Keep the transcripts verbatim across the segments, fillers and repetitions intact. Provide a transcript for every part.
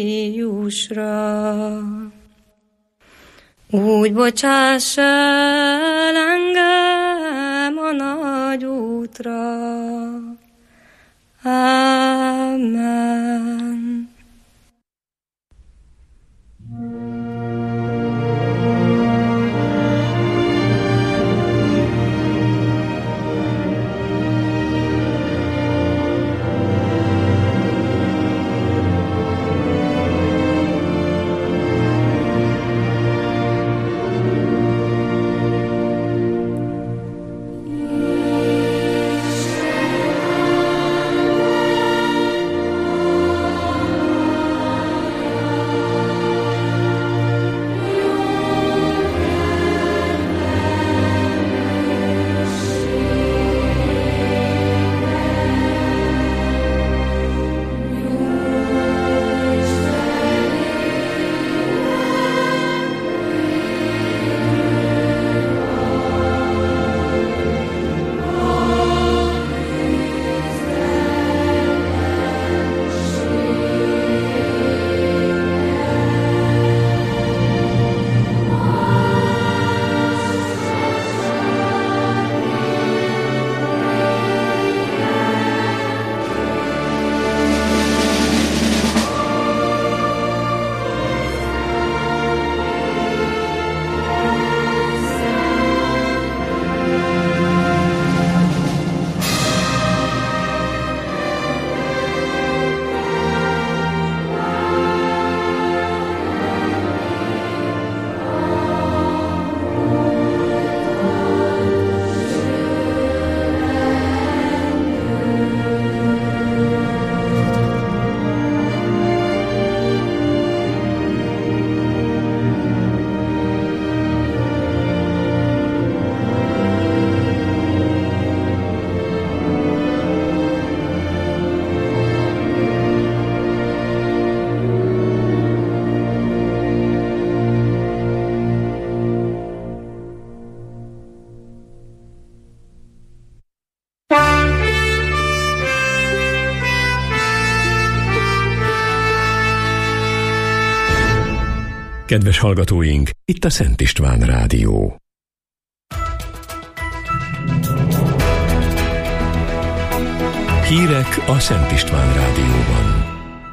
Jusra. Úgy bocsáss el engem a nagy útra. Amen. Kedves hallgatóink, itt a Szent István Rádió. Hírek a Szent István Rádióban.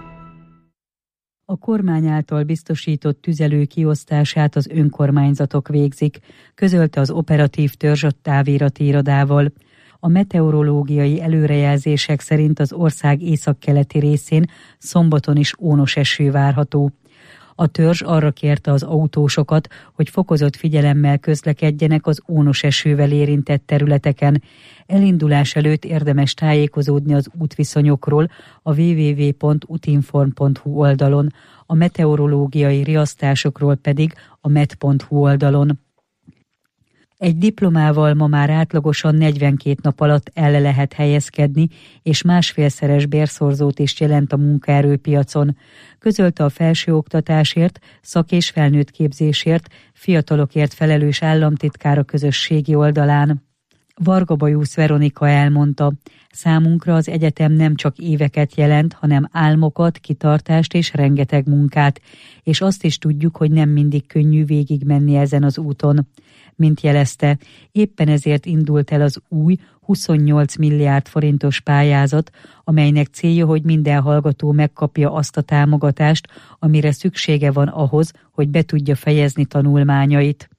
A kormány által biztosított tüzelő kiosztását az önkormányzatok végzik, közölte az operatív törzs a távirati irodával. A meteorológiai előrejelzések szerint az ország északkeleti részén szombaton is ónos eső várható. A törzs arra kérte az autósokat, hogy fokozott figyelemmel közlekedjenek az ónos esővel érintett területeken. Elindulás előtt érdemes tájékozódni az útviszonyokról a double-u double-u double-u pont utinform pont hu oldalon, a meteorológiai riasztásokról pedig a met pont hu oldalon. Egy diplomával ma már átlagosan negyvenkét nap alatt el lehet helyezkedni, és másfélszeres bérszorzót is jelent a munkaerőpiacon. Közölte a felsőoktatásért, szak- és felnőtt képzésért, fiatalokért felelős államtitkár a közösségi oldalán. Varga Bajusz Veronika elmondta, számunkra az egyetem nem csak éveket jelent, hanem álmokat, kitartást és rengeteg munkát, és azt is tudjuk, hogy nem mindig könnyű végigmenni ezen az úton. Mint jelezte, éppen ezért indult el az új huszonnyolc milliárd forintos pályázat, amelynek célja, hogy minden hallgató megkapja azt a támogatást, amire szüksége van ahhoz, hogy be tudja fejezni tanulmányait.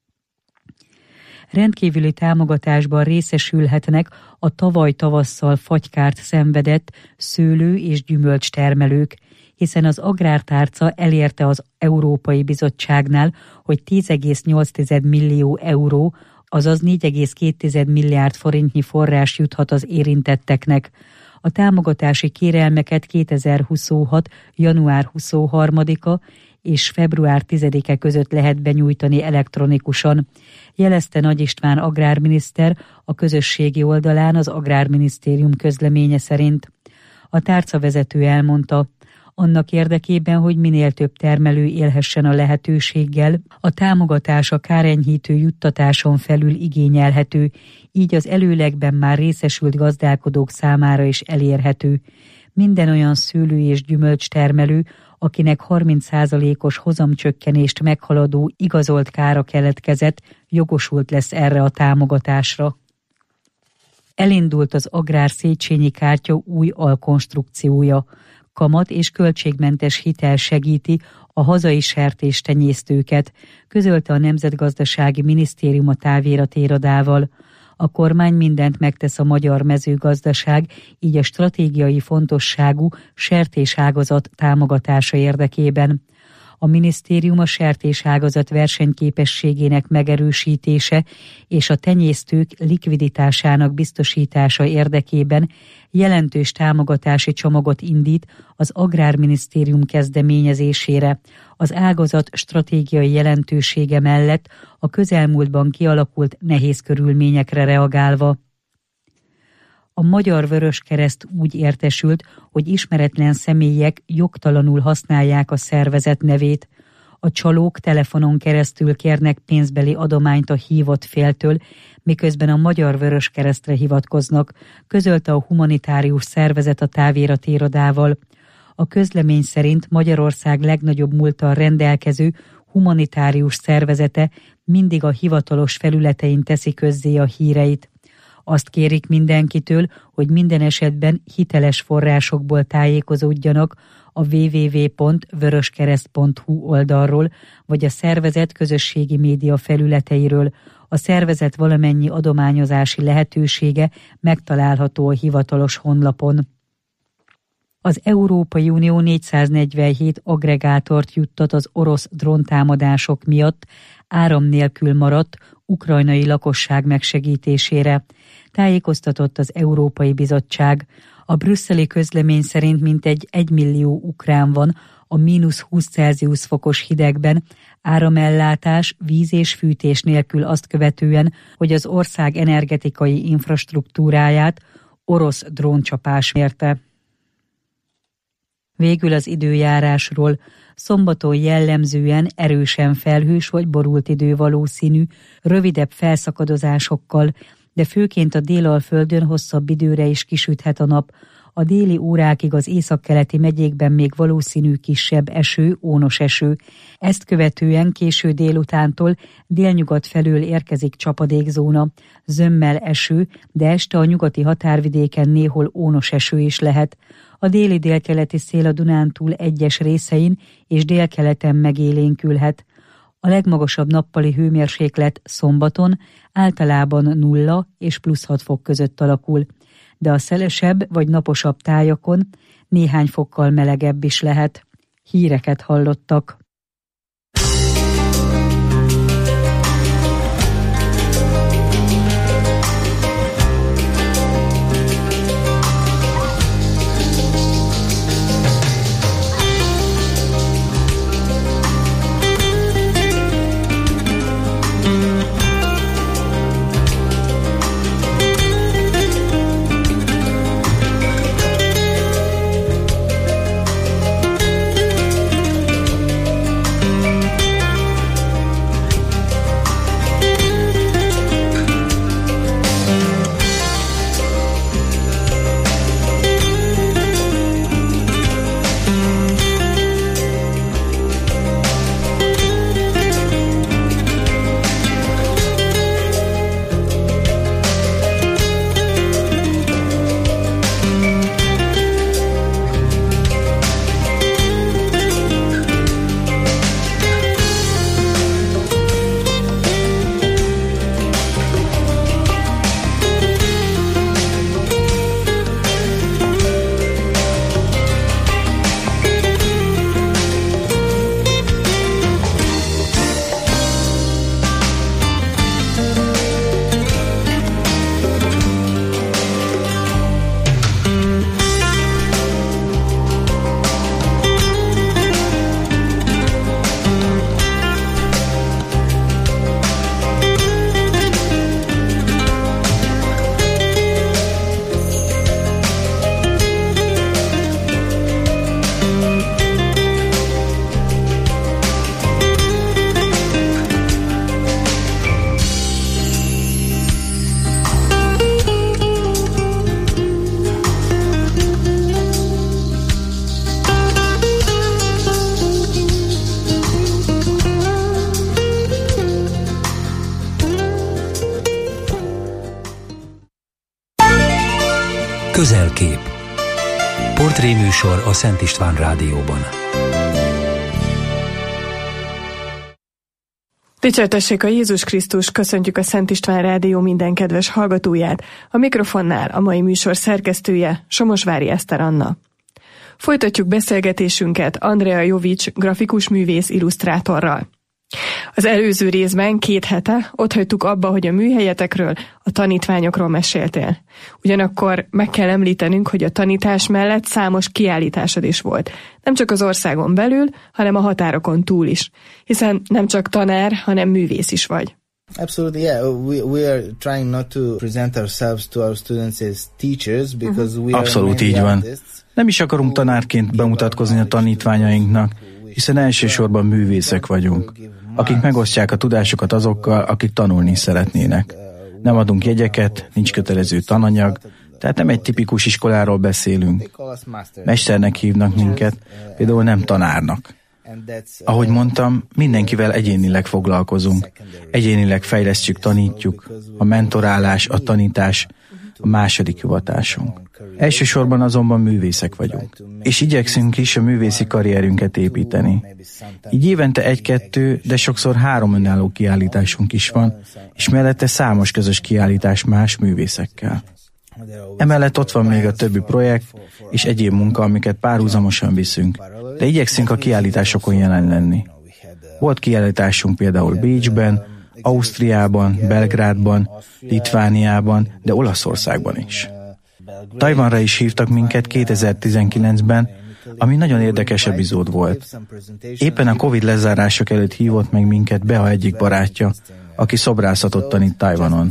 Rendkívüli támogatásban részesülhetnek a tavaly tavasszal fagykárt szenvedett szőlő- és gyümölcstermelők, hiszen az Agrártárca elérte az Európai Bizottságnál, hogy tíz egész nyolc millió euró, azaz négy egész két milliárd forintnyi forrás juthat az érintetteknek. A támogatási kérelmeket kétezer-huszonhat. január huszonharmadika és február tizedike között lehet benyújtani elektronikusan, jelezte Nagy István agrárminiszter a közösségi oldalán az Agrárminisztérium közleménye szerint. A tárcavezető elmondta, annak érdekében, hogy minél több termelő élhessen a lehetőséggel, a támogatás a kárenyhítő juttatáson felül igényelhető, így az előlegben már részesült gazdálkodók számára is elérhető. Minden olyan szőlő- és gyümölcstermelő, akinek harminc százalékos hozamcsökkenést meghaladó igazolt kára keletkezett, jogosult lesz erre a támogatásra. Elindult az Agrár Széchenyi kártya új alkonstrukciója. Kamat és költségmentes hitel segíti a hazai sertéstenyésztőket, közölte a Nemzetgazdasági Minisztérium a táviratirodával. A kormány mindent megtesz a magyar mezőgazdaság, így a stratégiai fontosságú sertéságazat támogatása érdekében. A minisztérium a sertéságazat versenyképességének megerősítése és a tenyésztők likviditásának biztosítása érdekében jelentős támogatási csomagot indít az Agrárminisztérium kezdeményezésére. Az ágazat stratégiai jelentősége mellett a közelmúltban kialakult nehéz körülményekre reagálva. A Magyar Vöröskereszt úgy értesült, hogy ismeretlen személyek jogtalanul használják a szervezet nevét. A csalók telefonon keresztül kérnek pénzbeli adományt a hívott féltől, miközben a Magyar Vöröskeresztre hivatkoznak, közölte a humanitárius szervezet a táviratirodával. A közlemény szerint Magyarország legnagyobb múlttal rendelkező humanitárius szervezete mindig a hivatalos felületein teszi közzé a híreit. Azt kérik mindenkitől, hogy minden esetben hiteles forrásokból tájékozódjanak a double-u double-u double-u pont vöröskereszt pont hu oldalról, vagy a szervezet közösségi média felületeiről. A szervezet valamennyi adományozási lehetősége megtalálható a hivatalos honlapon. Az Európai Unió négyszáznegyvenhét agregátort juttat az orosz dróntámadások miatt áram nélkül maradt ukrajnai lakosság megsegítésére, tájékoztatott az Európai Bizottság. A brüsszeli közlemény szerint mintegy egymillió ukrán van a mínusz húsz Celsius fokos hidegben, áramellátás, víz és fűtés nélkül azt követően, hogy az ország energetikai infrastruktúráját orosz dróncsapás mérte. Végül az időjárásról. Szombaton jellemzően erősen felhős vagy borult idő valószínű, rövidebb felszakadozásokkal, de főként a Délalföldön hosszabb időre is kisüthet a nap. A déli órákig az északkeleti megyékben még valószínű kisebb eső, ónos eső. Ezt követően késő délutántól délnyugat felől érkezik csapadékzóna, zömmel eső, de este a nyugati határvidéken néhol ónos eső is lehet. A déli-délkeleti szél a Dunántúl egyes részein és délkeleten megélénkülhet. A legmagasabb nappali hőmérséklet szombaton általában nulla és plusz hat fok között alakul, de a szelesebb vagy naposabb tájakon néhány fokkal melegebb is lehet. Híreket hallottak. Country műsor a Szent István Rádióban. Dicsértessék a Jézus Krisztus, köszöntjük a Szent István Rádió minden kedves hallgatóját. A mikrofonnál a mai műsor szerkesztője Somosvári Eszter Anna. Folytatjuk beszélgetésünket Andrea Jovics grafikus művész illusztrátorral. Az előző részben két hete ott hagytuk abba, hogy a műhelyetekről, a tanítványokról meséltél. Ugyanakkor meg kell említenünk, hogy a tanítás mellett számos kiállításod is volt. Nem csak az országon belül, hanem a határokon túl is. Hiszen nem csak tanár, hanem művész is vagy. Absolutely, yeah. We we are trying not to present ourselves to our students as teachers because we are Abszolút így van. Nem is akarunk tanárként bemutatkozni a tanítványainknak, hiszen elsősorban művészek vagyunk, akik megosztják a tudásukat azokkal, akik tanulni szeretnének. Nem adunk jegyeket, nincs kötelező tananyag, tehát nem egy tipikus iskoláról beszélünk. Mesternek hívnak minket, például nem tanárnak. Ahogy mondtam, mindenkivel egyénileg foglalkozunk. Egyénileg fejlesztjük, tanítjuk. A mentorálás, a tanítás a második hivatásunk. Elsősorban azonban művészek vagyunk, és igyekszünk is a művészi karrierünket építeni. Így évente egy-kettő, de sokszor három önálló kiállításunk is van, és mellette számos közös kiállítás más művészekkel. Emellett ott van még a többi projekt és egyéb munka, amiket párhuzamosan viszünk, de igyekszünk a kiállításokon jelen lenni. Volt kiállításunk például Bécsben, Ausztriában, Belgrádban, Litvániában, de Olaszországban is. Tajvanra is hívtak minket kétezer-tizenkilencben, ami nagyon érdekes epizód volt. Éppen a Covid lezárások előtt hívott meg minket Bea egyik barátja, aki szobrászatot tanít Tajvanon.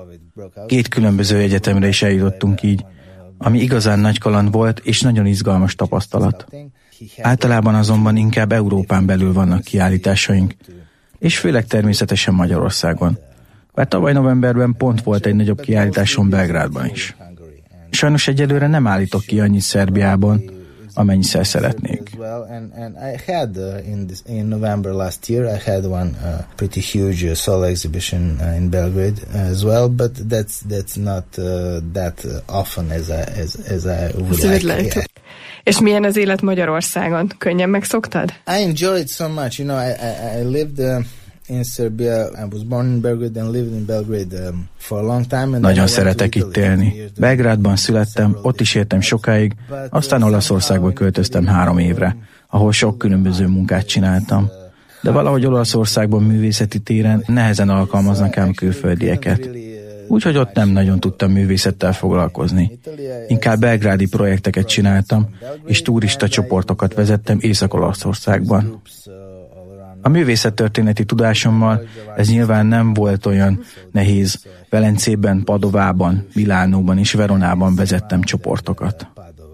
Két különböző egyetemre is eljutottunk így, ami igazán nagy kaland volt és nagyon izgalmas tapasztalat. Általában azonban inkább Európán belül vannak kiállításaink, és főleg természetesen Magyarországon. Bár tavaly novemberben pont volt egy nagyobb kiállításon Belgrádban is. Sajnos egyelőre nem állítok ki annyit Szerbiában, amennyiszer szeretnék. And I had in this in November last year I had one uh, pretty huge solo exhibition uh, in Belgrade as well, but that's that's not uh, that often as I as as I would like. És milyen az élet Magyarországon? Könnyen megszoktad? I enjoy it so much. You know, I I, I lived uh, in Serbia. I was born in Belgrade and lived in Belgrade um, for a long time. And Nagyon szeretek itt élni. Belgrádban születtem, ott is éltem sokáig, aztán Olaszországba költöztem három évre, ahol sok különböző munkát csináltam. De valahogy Olaszországban művészeti téren nehezen alkalmaznak ám külföldieket. Úgyhogy ott nem nagyon tudtam művészettel foglalkozni. Inkább belgrádi projekteket csináltam, és turista csoportokat vezettem Észak-Olaszországban. A művészettörténeti tudásommal ez nyilván nem volt olyan nehéz. Velencében, Padovában, Milánóban és Veronában vezettem csoportokat.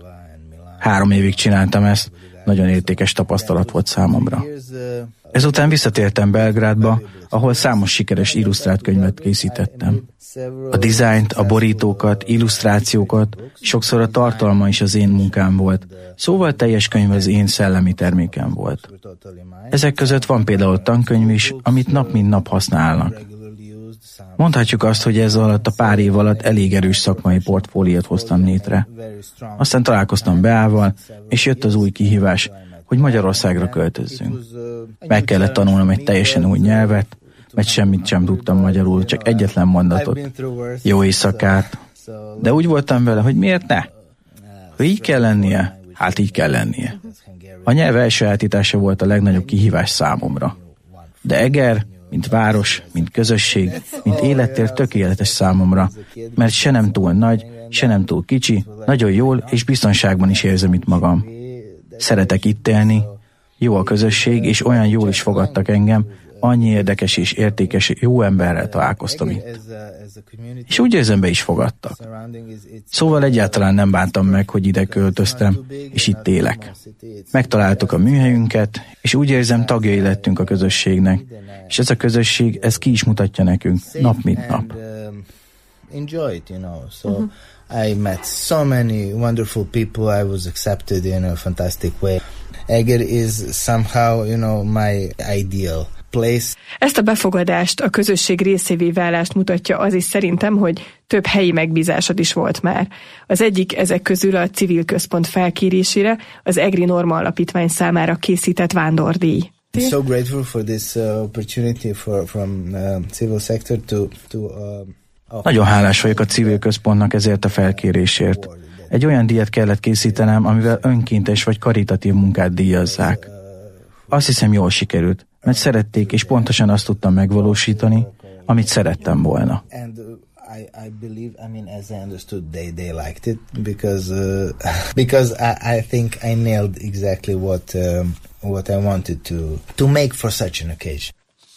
Három évig csináltam ezt, nagyon értékes tapasztalat volt számomra. Ezután visszatértem Belgrádba, ahol számos sikeres illusztrált könyvet készítettem. A dizájnt, a borítókat, illusztrációkat, sokszor a tartalma is az én munkám volt, szóval teljes könyv az én szellemi termékem volt. Ezek között van például tankönyv is, amit nap mint nap használnak. Mondhatjuk azt, hogy ez alatt a pár év alatt elég erős szakmai portfóliót hoztam létre. Aztán találkoztam Beával, és jött az új kihívás, hogy Magyarországra költözzünk. Meg kellett tanulnom egy teljesen új nyelvet, mert semmit sem tudtam magyarul, csak egyetlen mondatot. Jó éjszakát. De úgy voltam vele, hogy miért ne? Ha így kell lennie, hát így kell lennie. A nyelv elsajátítása volt a legnagyobb kihívás számomra. De Eger, mint város, mint közösség, mint élettér tökéletes számomra, mert se nem túl nagy, se nem túl kicsi, nagyon jól és biztonságban is érzem itt magam. Szeretek itt élni, jó a közösség, és olyan jól is fogadtak engem, annyi érdekes és értékes jó emberrel találkoztam itt. És úgy érzem, be is fogadtak. Szóval egyáltalán nem bántam meg, hogy ide költöztem, és itt élek. Megtaláltuk a műhelyünket, és úgy érzem, tagjai lettünk a közösségnek, és ez a közösség, ez ki is mutatja nekünk, nap mint nap. I met so many wonderful people. I was accepted in a fantastic way. Eger is somehow, you know, my ideal. place. Ezt a befogadást, a közösség részévé válást mutatja az is szerintem, hogy több helyi megbízásod is volt már. Az egyik ezek közül a civil központ felkérésére az EGRI Norma Alapítvány számára készített vándordíj. I'm so grateful for this uh, opportunity for, from uh, civil sector to, to uh, Nagyon hálás vagyok a civil központnak ezért a felkérésért. Egy olyan díjat kellett készítenem, amivel önkéntes vagy karitatív munkát díjazzák. Azt hiszem, jól sikerült, mert szerették, és pontosan azt tudtam megvalósítani, amit szerettem volna. I, I believe, I mean, as I understood, they, they liked it because uh, because I, I think I nailed exactly what um, what I wanted to to make for such an occasion.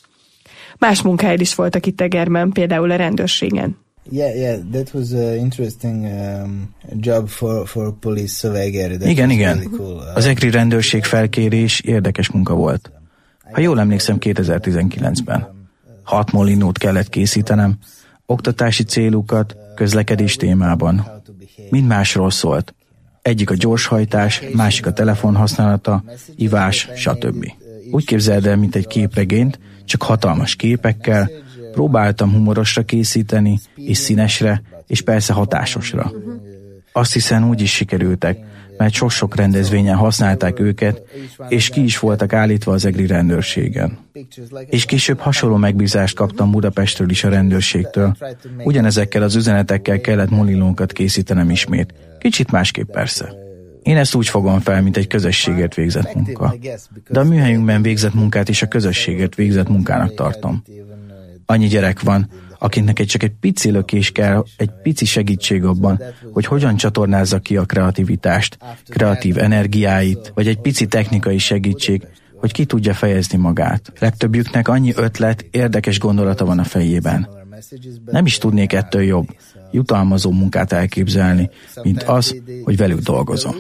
Más munkáid is voltak itt Egerben, például a rendőrségen. Yeah, yeah, that was an interesting um, job for for police Szöveger. Igen, igen. Really cool. Az EGRI rendőrség felkérés érdekes munka volt. Ha jól emlékszem, kétezer-tizenkilencben. Hat molinót kellett készítenem, oktatási célukat, közlekedés témában. Mind másról szólt. Egyik a gyorshajtás, másik a telefon használata, ivás, stb. Úgy képzeld el, mint egy képregényt, csak hatalmas képekkel, próbáltam humorosra készíteni, és színesre, és persze hatásosra. Azt hiszem, úgy is sikerültek, mert sok-sok rendezvényen használták őket, és ki is voltak állítva az EGRI rendőrségen. És később hasonló megbízást kaptam Budapestről is a rendőrségtől. Ugyanezekkel az üzenetekkel kellett molinókat készítenem ismét. Kicsit másképp persze. Én ezt úgy fogom fel, mint egy közösségért végzett munka. De a műhelyünkben végzett munkát is a közösségért végzett munkának tartom. Annyi gyerek van, akinek egy csak egy pici lökés kell, egy pici segítség abban, hogy hogyan csatornázza ki a kreativitást, kreatív energiáit, vagy egy pici technikai segítség, hogy ki tudja fejezni magát. Legtöbbjüknek annyi ötlet, érdekes gondolata van a fejében. Nem is tudnék ettől jobb, jutalmazó munkát elképzelni, mint az, hogy velük dolgozom.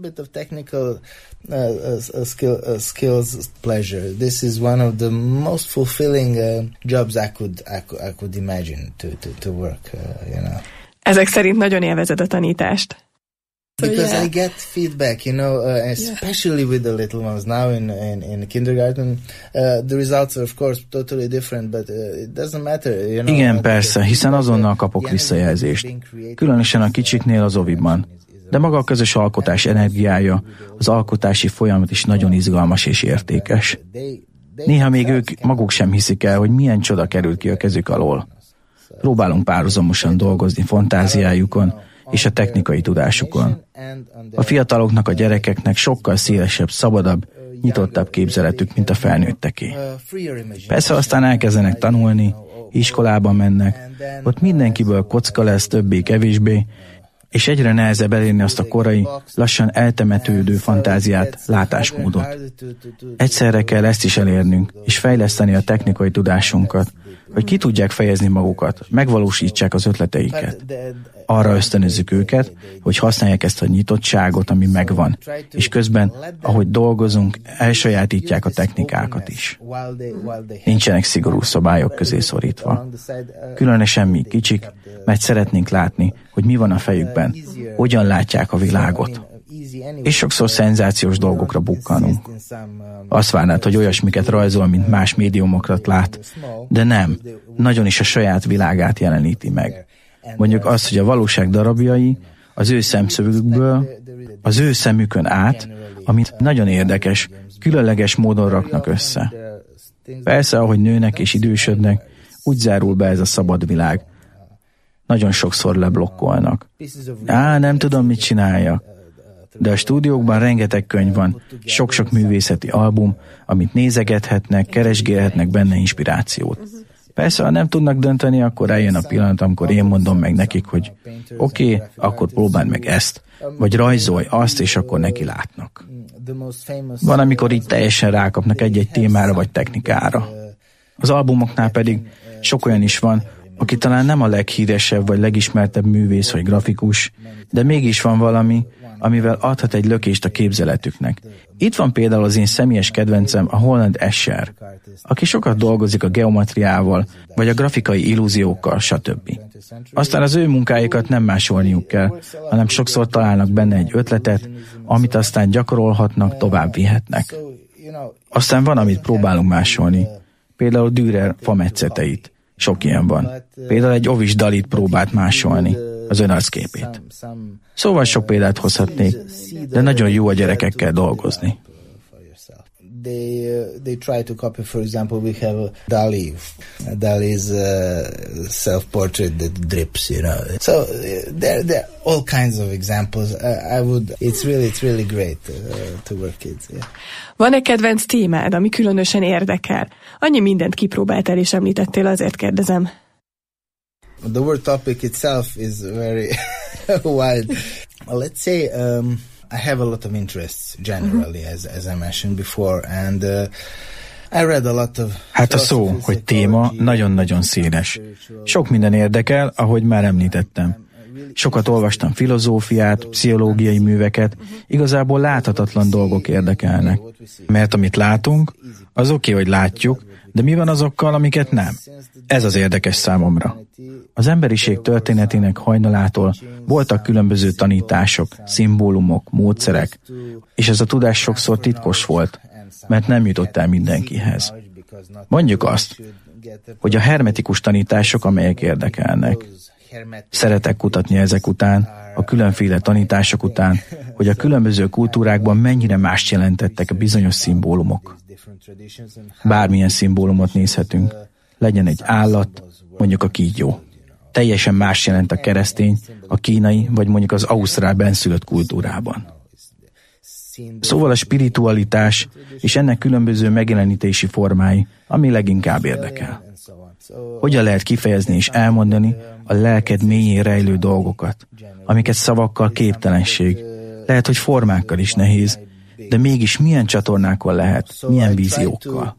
Skills pleasure. This is one of the most fulfilling uh, jobs I could I could, I could imagine to to to work. Uh, you know. Ezek szerint nagyon élvezed a tanítást. Because so, yeah. I get feedback, you know, uh, especially yeah. with the little ones now in in, in kindergarten. Uh, the results are of course totally different, but uh, it doesn't matter. You know, igen, persze, hiszen azonnal kapok visszajelzést. Különösen a kicsiknél az oviban. De maga a közös alkotás energiája, az alkotási folyamat is nagyon izgalmas és értékes. Néha még ők maguk sem hiszik el, hogy milyen csoda került ki a kezük alól. Próbálunk párhuzamosan dolgozni fantáziájukon és a technikai tudásukon. A fiataloknak, a gyerekeknek sokkal szélesebb, szabadabb, nyitottabb képzeletük, mint a felnőtteké. Persze aztán elkezdenek tanulni, iskolába mennek, ott mindenkiből kocka lesz többé-kevésbé, és egyre nehezebb elérni azt a korai, lassan eltemetődő fantáziát, látásmódot. Egyszerre kell ezt is elérnünk, és fejleszteni a technikai tudásunkat, hogy ki tudják fejezni magukat, megvalósítsák az ötleteiket. Arra ösztönözzük őket, hogy használják ezt a nyitottságot, ami megvan, és közben, ahogy dolgozunk, elsajátítják a technikákat is. Nincsenek szigorú szabályok közé szorítva. Különösen mi kicsik, mert szeretnénk látni, hogy mi van a fejükben, hogyan látják a világot. És sokszor szenzációs dolgokra bukkanunk. Azt várnád, hogy olyasmiket rajzol, mint más médiumokat lát, de nem, nagyon is a saját világát jeleníti meg. Mondjuk azt, hogy a valóság darabjai az ő szemszögükből, az ő szemükön át, amit nagyon érdekes, különleges módon raknak össze. Persze, ahogy nőnek és idősödnek, úgy zárul be ez a szabad világ. Nagyon sokszor leblokkolnak. Á, nem tudom, mit csináljak. De a stúdiókban rengeteg könyv van, sok-sok művészeti album, amit nézegethetnek, keresgélhetnek benne inspirációt. Persze, ha nem tudnak dönteni, akkor eljön a pillanat, amikor én mondom meg nekik, hogy oké, okay, akkor próbáld meg ezt, vagy rajzolj azt, és akkor neki látnak. Van, amikor így teljesen rákapnak egy-egy témára vagy technikára. Az albumoknál pedig sok olyan is van, aki talán nem a leghíresebb vagy legismertebb művész vagy grafikus, de mégis van valami, amivel adhat egy lökést a képzeletüknek. Itt van például az én személyes kedvencem, a Holland Escher, aki sokat dolgozik a geometriával, vagy a grafikai illúziókkal, stb. Aztán az ő munkáikat nem másolniuk kell, hanem sokszor találnak benne egy ötletet, amit aztán gyakorolhatnak, tovább vihetnek. Aztán van, amit próbálunk másolni. például Dürer fametszeteit. Sok ilyen van. Például egy ovis Dalit próbált másolni, az önarcképét. Szóval sok példát hozhatnék, de nagyon jó a gyerekekkel dolgozni. They uh, they try to copy. For example, we have uh, Dali. Dali's uh, self-portrait that drips, you know. So uh, there there are all kinds of examples. I, I would. It's really it's really great uh, to work kids. Yeah. Van-e kedvenc témád, ami különösen érdekel? Annyi mindent kipróbáltál és említettél, azért kérdezem. The word topic itself is very wide. Let's say. Um, I have a lot of interests generally, mm-hmm. as, as I mentioned before, and uh, I read a lot of... Hát a szó, hogy téma nagyon-nagyon széles. Sok minden érdekel, ahogy már említettem. Sokat olvastam filozófiát, pszichológiai műveket, igazából láthatatlan dolgok érdekelnek. Mert amit látunk, az oké, okay, hogy látjuk, de mi van azokkal, amiket nem? Ez az érdekes számomra. Az emberiség történetének hajnalától voltak különböző tanítások, szimbólumok, módszerek, és ez a tudás sokszor titkos volt, mert nem jutott el mindenkihez. Mondjuk azt, hogy a hermetikus tanítások, amelyek érdekelnek. Szeretek kutatni ezek után, a különféle tanítások után, hogy a különböző kultúrákban mennyire mást jelentettek a bizonyos szimbólumok. Bármilyen szimbólumot nézhetünk, legyen egy állat, mondjuk a kígyó. Teljesen más jelent a keresztény, a kínai, vagy mondjuk az ausztrál benszülött kultúrában. Szóval a spiritualitás és ennek különböző megjelenítési formái, ami leginkább érdekel. Hogyan lehet kifejezni és elmondani a lelked mélyén rejlő dolgokat, amiket szavakkal képtelenség, lehet, hogy formákkal is nehéz, de mégis milyen csatornákon lehet, milyen víziókkal.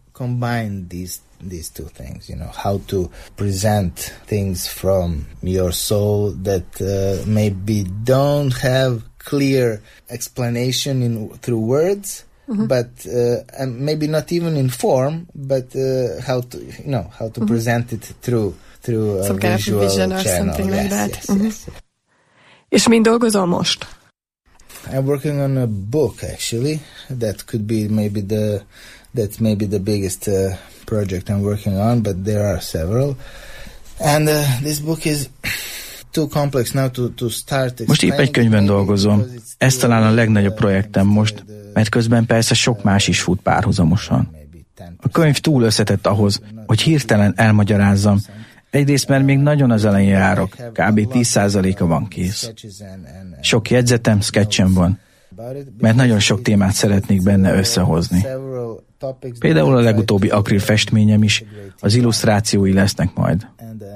These two things, you know, how to present things from your soul that uh, maybe don't have clear explanation in through words, mm-hmm. but uh, and maybe not even in form, but uh, how to, you know, how to mm-hmm. present it through through a Some visual kind of vision or channel. something yes, like that. Yes, mm-hmm. yes. És mind dolgozol most? I'm working on a book actually that could be maybe the that's maybe the biggest uh, project I'm working on, but there are several. And uh, this book is too complex now to, to start. Most épp egy könyvben dolgozom. Ez talán a legnagyobb projektem most, mert közben persze sok más is fut párhuzamosan. A könyv túl összetett ahhoz, hogy hirtelen elmagyarázzam. Egyrészt, mert még nagyon az elején járok, kb. tíz százaléka van kész. Sok jegyzetem, sketchem van, mert nagyon sok témát szeretnék benne összehozni. Például a legutóbbi akril festményem is, az illusztrációi lesznek majd.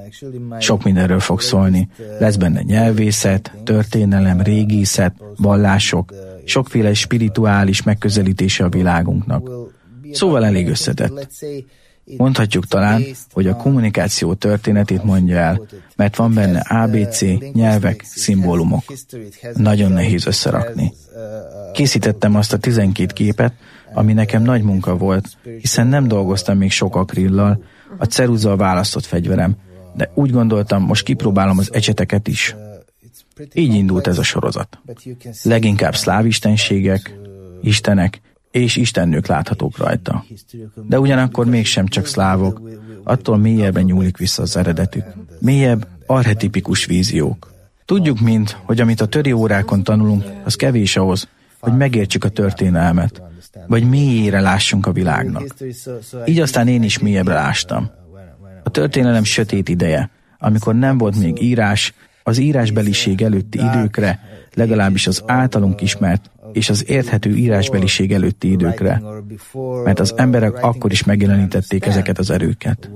Sok mindenről fog szólni. Lesz benne nyelvészet, történelem, régészet, vallások, sokféle spirituális megközelítése a világunknak. Szóval elég összetett. Mondhatjuk talán, hogy a kommunikáció történetét mondja el, mert van benne á bé cé, nyelvek, szimbólumok. Nagyon nehéz összerakni. Készítettem azt a tizenkét képet, ami nekem nagy munka volt, hiszen nem dolgoztam még sok akrillal, a ceruza a választott fegyverem, de úgy gondoltam, most kipróbálom az ecseteket is. Így indult ez a sorozat. Leginkább szláv istenségek, istenek és istennők láthatók rajta. De ugyanakkor mégsem csak szlávok, attól mélyebben nyúlik vissza az eredetük. Mélyebb, archetipikus víziók. Tudjuk mind, hogy amit a töri órákon tanulunk, az kevés ahhoz, hogy megértsük a történelmet, vagy mélyére lássunk a világnak. Így aztán én is mélyebbre lástam. A történelem sötét ideje, amikor nem volt még írás, az írásbeliség előtti időkre, legalábbis az általunk ismert és az érthető írásbeliség előtti időkre, mert az emberek akkor is megjelenítették ezeket az erőket.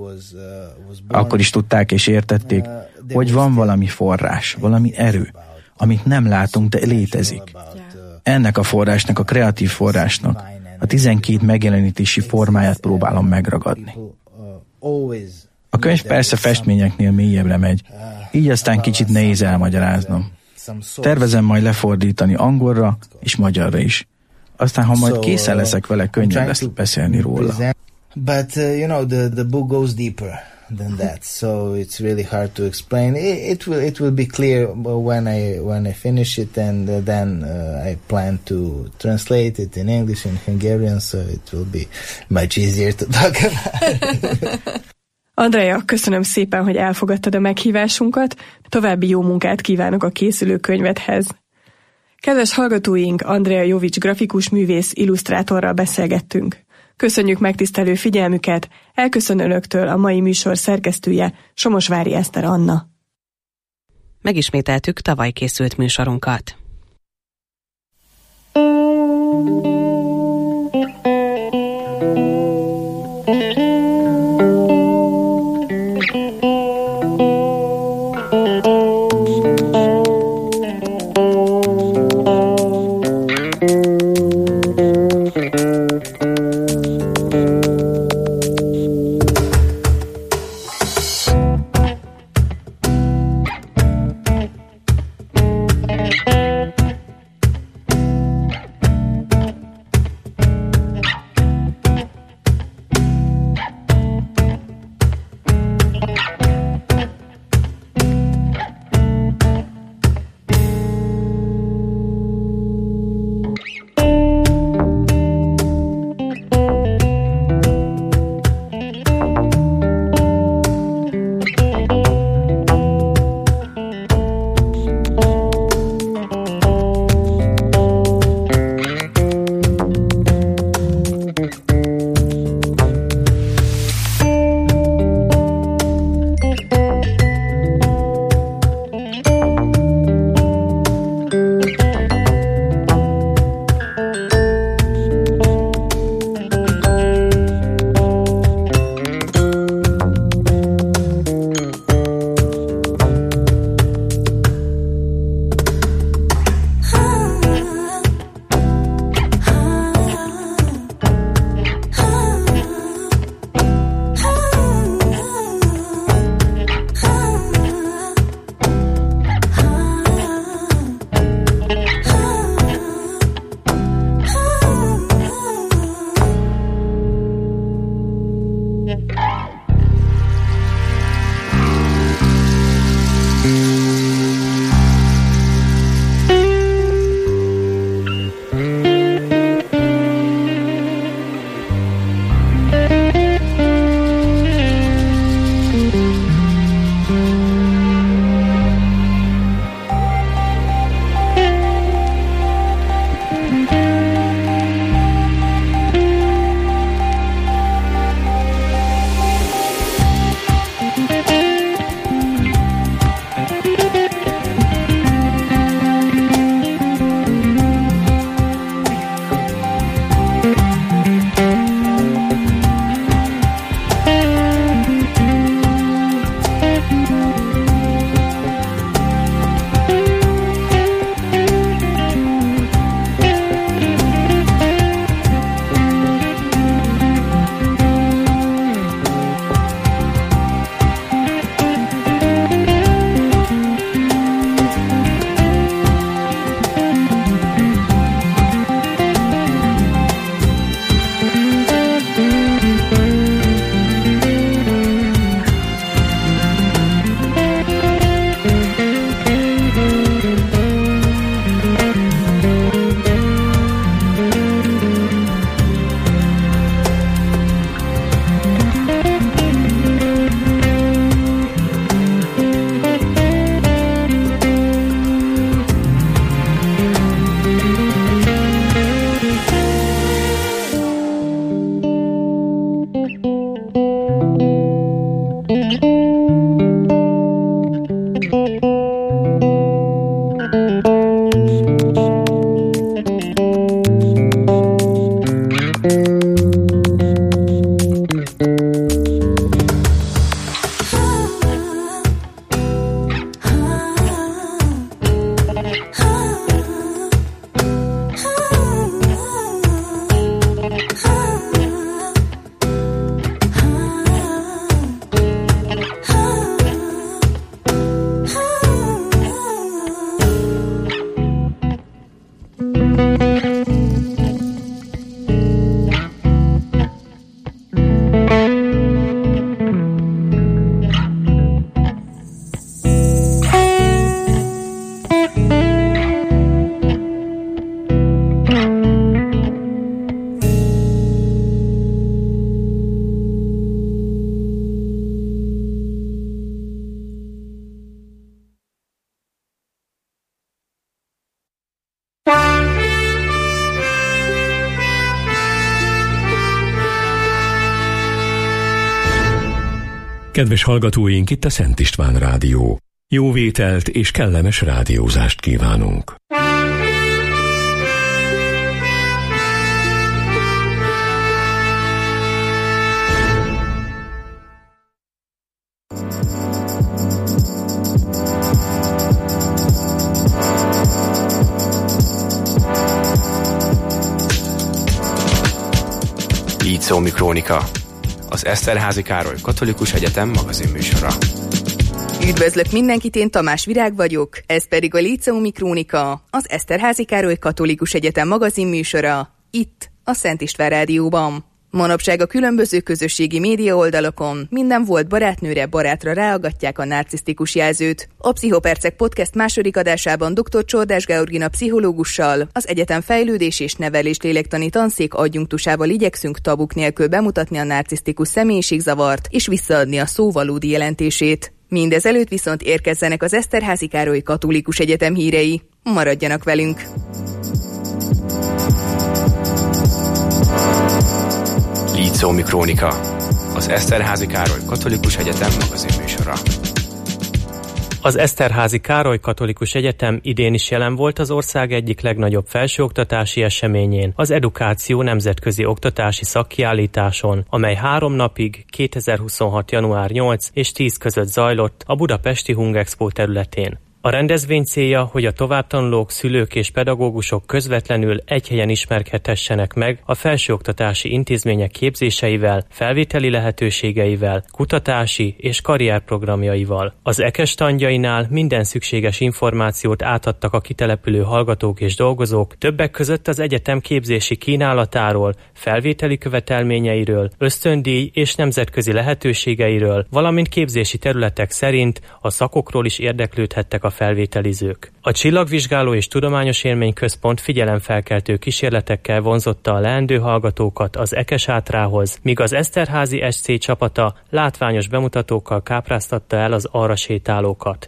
Akkor is tudták és értették, hogy van valami forrás, valami erő, amit nem látunk, de létezik. Ennek a forrásnak, a kreatív forrásnak a tizenkét megjelenítési formáját próbálom megragadni. A könyv persze festményeknél mélyebbre megy, így aztán kicsit nehéz elmagyaráznom. Tervezem majd lefordítani angolra és magyarra is. Aztán, ha majd készen leszek vele, könnyebb lesz beszélni róla. But uh, you know, the the book goes deeper than that. So it's really hard to explain. It, it will it will be clear when I when I finish it, and uh, then uh, I plan to translate it in English and Hungarian, so it will be much easier to talk about. Andrea, köszönöm szépen, hogy elfogadtad a meghívásunkat. További jó munkát kívánok a készülő könyvedhez. Kedves hallgatóink, Andrea Jovics grafikus művész illusztrátorral beszélgettünk. Köszönjük megtisztelő figyelmüket, elköszön önöktől a mai műsor szerkesztője, Somosvári Eszter Anna. Megismételtük tavaly készült műsorunkat. Kedves hallgatóink, itt a Szent István Rádió. Jó vételt és kellemes rádiózást kívánunk. Líceumi Krónika, az Eszterházy Károly Katolikus Egyetem magazinműsora. Üdvözlök mindenkit, én Tamás Virág vagyok, ez pedig a Líceumi Krónika, az Eszterházy Károly Katolikus Egyetem magazinműsora, itt a Szent István Rádióban. Manapság a különböző közösségi média oldalakon minden volt barátnőre, barátra ráaggatják a narcisztikus jelzőt. A Pszichopercek podcast második adásában dr. Csordás Georgina pszichológussal, az egyetem fejlődés és nevelés lélektani tanszék adjunktusával igyekszünk tabuk nélkül bemutatni a narcisztikus személyiségzavart és visszaadni a szó valódi jelentését. Mindezelőtt viszont érkezzenek az Eszterházy Károly Katolikus Egyetem hírei. Maradjanak velünk! Líceumi Krónika, az Eszterházy Károly Katolikus Egyetem magazinműsora. Az Eszterházy Károly Katolikus Egyetem idén is jelen volt az ország egyik legnagyobb felsőoktatási eseményén, az Edukáció nemzetközi oktatási szakkiállításon, amely három napig, kétezer-huszonhat. január nyolcadika és tízedike között zajlott a budapesti Hungexpo területén. A rendezvény célja, hogy a továbbtanulók, szülők és pedagógusok közvetlenül egy helyen ismerkedhessenek meg a felsőoktatási intézmények képzéseivel, felvételi lehetőségeivel, kutatási és karrierprogramjaival. Az é ká e standjainál minden szükséges információt átadtak a kitelepülő hallgatók és dolgozók, többek között az egyetem képzési kínálatáról, felvételi követelményeiről, ösztöndíj és nemzetközi lehetőségeiről, valamint képzési területek szerint a szakokról is érdeklődhettek a felvételizők. A Csillagvizsgáló és Tudományos Élményközpont figyelemfelkeltő kísérletekkel vonzotta a leendő hallgatókat az é ká e sátrához, míg az Eszterházy es cé csapata látványos bemutatókkal kápráztatta el az arra sétálókat.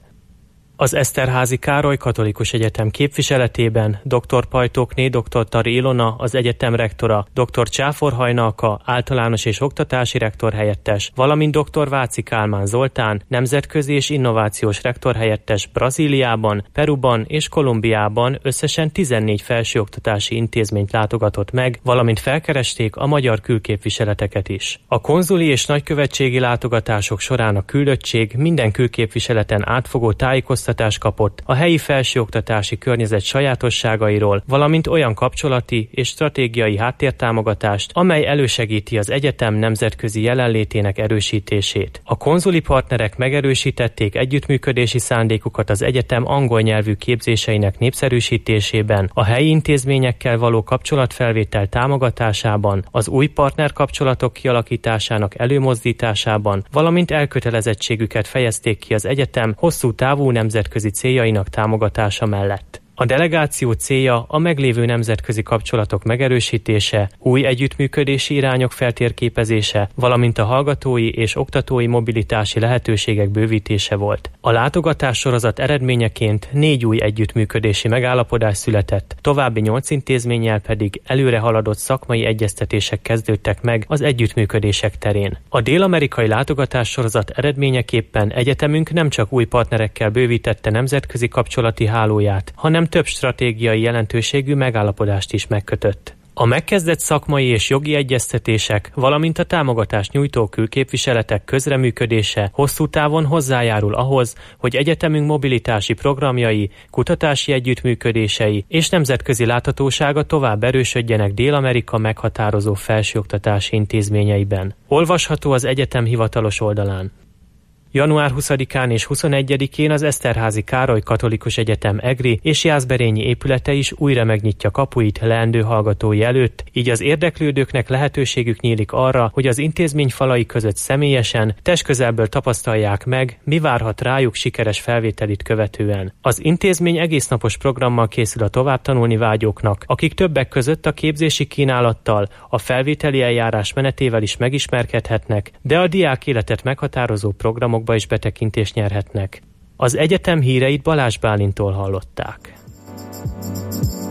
Az Eszterházy Károly Katolikus Egyetem képviseletében dr. Pajtókné dr. Tari Ilona, az egyetem rektora, dr. Csáfor Hajnalka, általános és oktatási rektor helyettes, valamint dr. Váci Kálmán Zoltán, nemzetközi és innovációs rektor helyettes Brazíliában, Peruban és Kolumbiában összesen tizennégy felsőoktatási intézményt látogatott meg, valamint felkeresték a magyar külképviseleteket is. A konzuli és nagykövetségi látogatások során a küldöttség minden külképviseleten átfogó tájékoztatást kapott a helyi felsőoktatási környezet sajátosságairól, valamint olyan kapcsolati és stratégiai háttértámogatást, amely elősegíti az egyetem nemzetközi jelenlétének erősítését. A konzuli partnerek megerősítették együttműködési szándékukat az egyetem angol nyelvű képzéseinek népszerűsítésében, a helyi intézményekkel való kapcsolatfelvétel támogatásában, az új partnerkapcsolatok kialakításának előmozdításában, valamint elkötelezettségüket fejezték ki az egyetem hosszú távú nemzetközi céljainak támogatása mellett. A delegáció célja a meglévő nemzetközi kapcsolatok megerősítése, új együttműködési irányok feltérképezése, valamint a hallgatói és oktatói mobilitási lehetőségek bővítése volt. A látogatás sorozat eredményeként négy új együttműködési megállapodás született, további nyolc intézménnyel pedig előre haladott szakmai egyeztetések kezdődtek meg az együttműködések terén. A dél-amerikai látogatás sorozat eredményeképpen egyetemünk nem csak új partnerekkel bővítette nemzetközi kapcsolati hálóját, hanem több stratégiai jelentőségű megállapodást is megkötött. A megkezdett szakmai és jogi egyeztetések, valamint a támogatást nyújtó külképviseletek közreműködése hosszú távon hozzájárul ahhoz, hogy egyetemünk mobilitási programjai, kutatási együttműködései és nemzetközi láthatósága tovább erősödjenek Dél-Amerika meghatározó felsőoktatási intézményeiben. Olvasható az egyetem hivatalos oldalán. január huszadikán és huszonegyedikén az Eszterházy Károly Katolikus Egyetem egri és jászberényi épülete is újra megnyitja kapuit leendő hallgatói előtt, így az érdeklődőknek lehetőségük nyílik arra, hogy az intézmény falai között személyesen, testközelből tapasztalják meg, mi várhat rájuk sikeres felvételit követően. Az intézmény egésznapos programmal készül a továbbtanulni vágyóknak, akik többek között a képzési kínálattal, a felvételi eljárás menetével is megismerkedhetnek, de a diák életet meghatározó programok is betekintést nyerhetnek. Az egyetem híreit Balázs Bálintól hallották.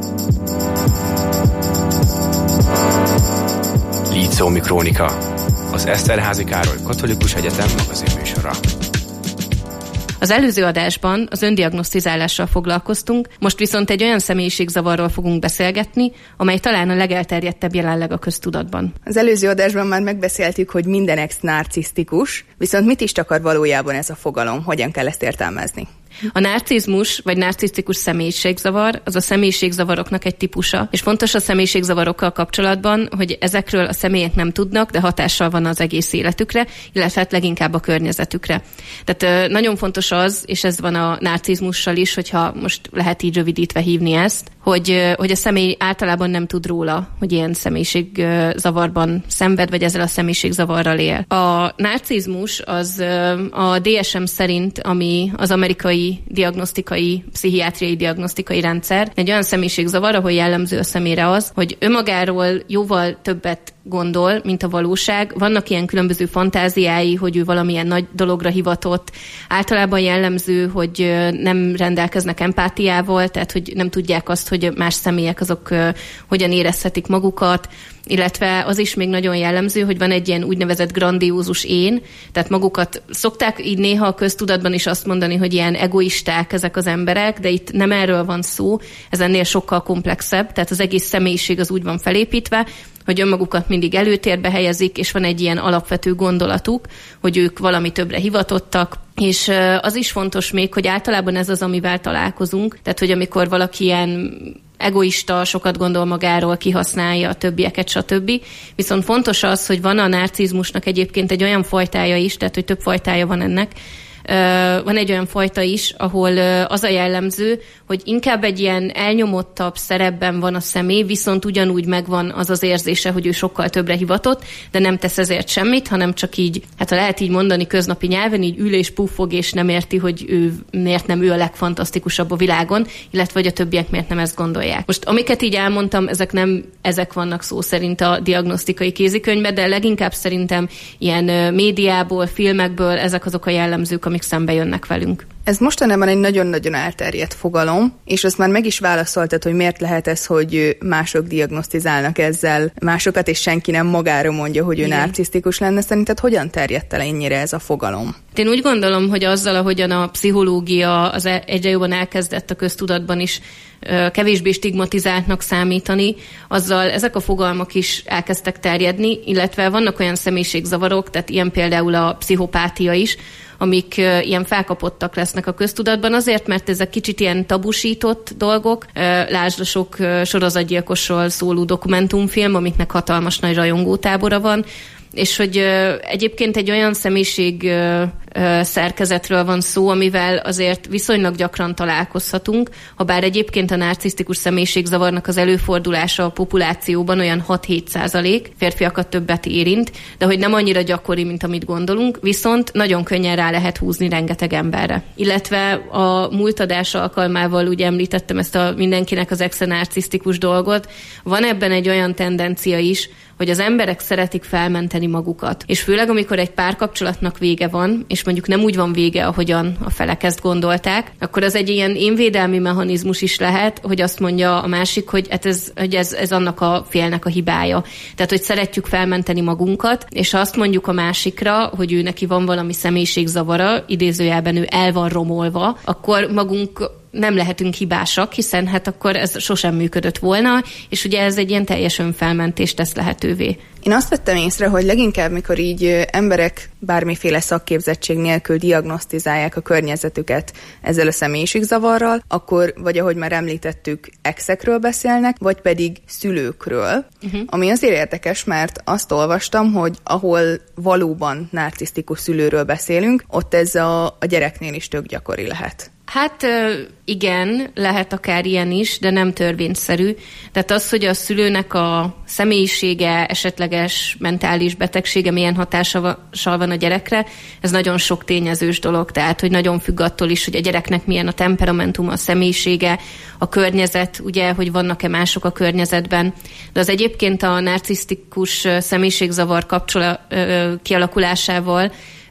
Líceumi Krónika, az Eszterházy Károly Katolikus Egyetem magazinműsora. Az előző adásban az öndiagnosztizálással foglalkoztunk, most viszont egy olyan személyiségzavarról fogunk beszélgetni, amely talán a legelterjedtebb jelenleg a köztudatban. Az előző adásban már megbeszéltük, hogy minden ex narcisztikus, viszont mit is takar valójában ez a fogalom, hogyan kell ezt értelmezni? A narcizmus vagy narcisztikus személyiségzavar az a személyiségzavaroknak egy típusa, és fontos a személyiségzavarokkal kapcsolatban, hogy ezekről a személyek nem tudnak, de hatással van az egész életükre, illetve hát leginkább a környezetükre. Tehát nagyon fontos az, és ez van a narcizmussal is, hogyha most lehet így rövidítve hívni ezt, hogy, hogy a személy általában nem tud róla, hogy ilyen személyiségzavarban szenved, vagy ezzel a személyiségzavarral él. A narcizmus az a dé es em szerint, ami az amerikai diagnosztikai, pszichiátriai diagnosztikai rendszer, egy olyan személyiségzavar, ahol jellemző a személyre az, hogy önmagáról jóval többet gondol, mint a valóság. Vannak ilyen különböző fantáziái, hogy ő valamilyen nagy dologra hivatott. Általában jellemző, hogy nem rendelkeznek empátiával, tehát hogy nem tudják azt, hogy más személyek azok hogyan érezhetik magukat, illetve az is még nagyon jellemző, hogy van egy ilyen úgynevezett grandiózus én, tehát magukat szokták így néha a köztudatban is azt mondani, hogy ilyen egoisták ezek az emberek, de itt nem erről van szó, ez ennél sokkal komplexebb, tehát az egész személyiség az úgy van felépítve, hogy önmagukat mindig előtérbe helyezik, és van egy ilyen alapvető gondolatuk, hogy ők valami többre hivatottak, és az is fontos még, hogy általában ez az, amivel találkozunk, tehát hogy amikor valaki ilyen egoista, sokat gondol magáról, kihasználja a többieket, stb. Viszont fontos az, hogy van a narcizmusnak egyébként egy olyan fajtája is, tehát hogy több fajtája van ennek, van egy olyan fajta is, ahol az a jellemző, hogy inkább egy ilyen elnyomottabb szerepben van a személy, viszont ugyanúgy megvan az az érzése, hogy ő sokkal többre hivatott, de nem tesz ezért semmit, hanem csak így, hát ha lehet így mondani köznapi nyelven, így ül és puffog, és nem érti, hogy ő miért nem ő a legfantasztikusabb a világon, illetve hogy a többiek miért nem ezt gondolják. Most amiket így elmondtam, ezek nem ezek vannak szó szerint a diagnosztikai kézikönyvben, de leginkább szerintem ilyen médiából, filmekből ezek azok a jellemzők, amik szembe jönnek velünk. Ez mostanában egy nagyon-nagyon elterjedt fogalom, és azt már meg is válaszoltad, hogy miért lehet ez, hogy mások diagnosztizálnak ezzel másokat, és senki nem magára mondja, hogy ő Igen. narcisztikus lenne. Szerinted hogyan terjedt el ennyire ez a fogalom? Én úgy gondolom, hogy azzal, ahogyan a pszichológia az egyre jobban elkezdett a köztudatban is kevésbé stigmatizáltnak számítani, azzal ezek a fogalmak is elkezdtek terjedni, illetve vannak olyan személyiségzavarok, tehát ilyen például a pszichopátia is, amik ilyen felkapottak lesznek a köztudatban, azért, mert ezek kicsit ilyen tabusított dolgok. Lásd a sok sorozatgyilkosról szóló dokumentumfilm, amiknek hatalmas nagy rajongótábora van, és hogy egyébként egy olyan személyiség szerkezetről van szó, amivel azért viszonylag gyakran találkozhatunk, ha bár egyébként a narcisztikus személyiségzavarnak az előfordulása a populációban olyan hat-hét százalék, férfiakat többet érint, de hogy nem annyira gyakori, mint amit gondolunk, viszont nagyon könnyen rá lehet húzni rengeteg emberre. Illetve a múlt adás alkalmával ugye említettem ezt a mindenkinek az exe narcisztikus dolgot, van ebben egy olyan tendencia is, hogy az emberek szeretik felmenteni magukat. És főleg, amikor egy párkapcsolatnak vége van, és mondjuk nem úgy van vége, ahogyan a felek ezt gondolták, akkor az egy ilyen énvédelmi mechanizmus is lehet, hogy azt mondja a másik, hogy, hát ez, hogy ez, ez annak a félnek a hibája. Tehát, hogy szeretjük felmenteni magunkat, és ha azt mondjuk a másikra, hogy ő neki van valami személyiségzavara, idézőjelben ő el van romolva, akkor magunk nem lehetünk hibásak, hiszen hát akkor ez sosem működött volna, és ugye ez egy ilyen teljes önfelmentést tesz lehetővé. Én azt vettem észre, hogy leginkább, mikor így emberek bármiféle szakképzettség nélkül diagnosztizálják a környezetüket ezzel a személyiségzavarral, akkor, vagy ahogy már említettük, exekről beszélnek, vagy pedig szülőkről, uh-huh. ami azért érdekes, mert azt olvastam, hogy ahol valóban narcisztikus szülőről beszélünk, ott ez a, a gyereknél is tök gyakori lehet. Hát igen, lehet akár ilyen is, de nem törvényszerű. Tehát az, hogy a szülőnek a személyisége, esetleges mentális betegsége milyen hatással van a gyerekre, ez nagyon sok tényezős dolog. Tehát, hogy nagyon függ attól is, hogy a gyereknek milyen a temperamentum, a személyisége, a környezet, ugye, hogy vannak-e mások a környezetben. De az egyébként a narcisztikus személyiségzavar kapcsolat kialakulásával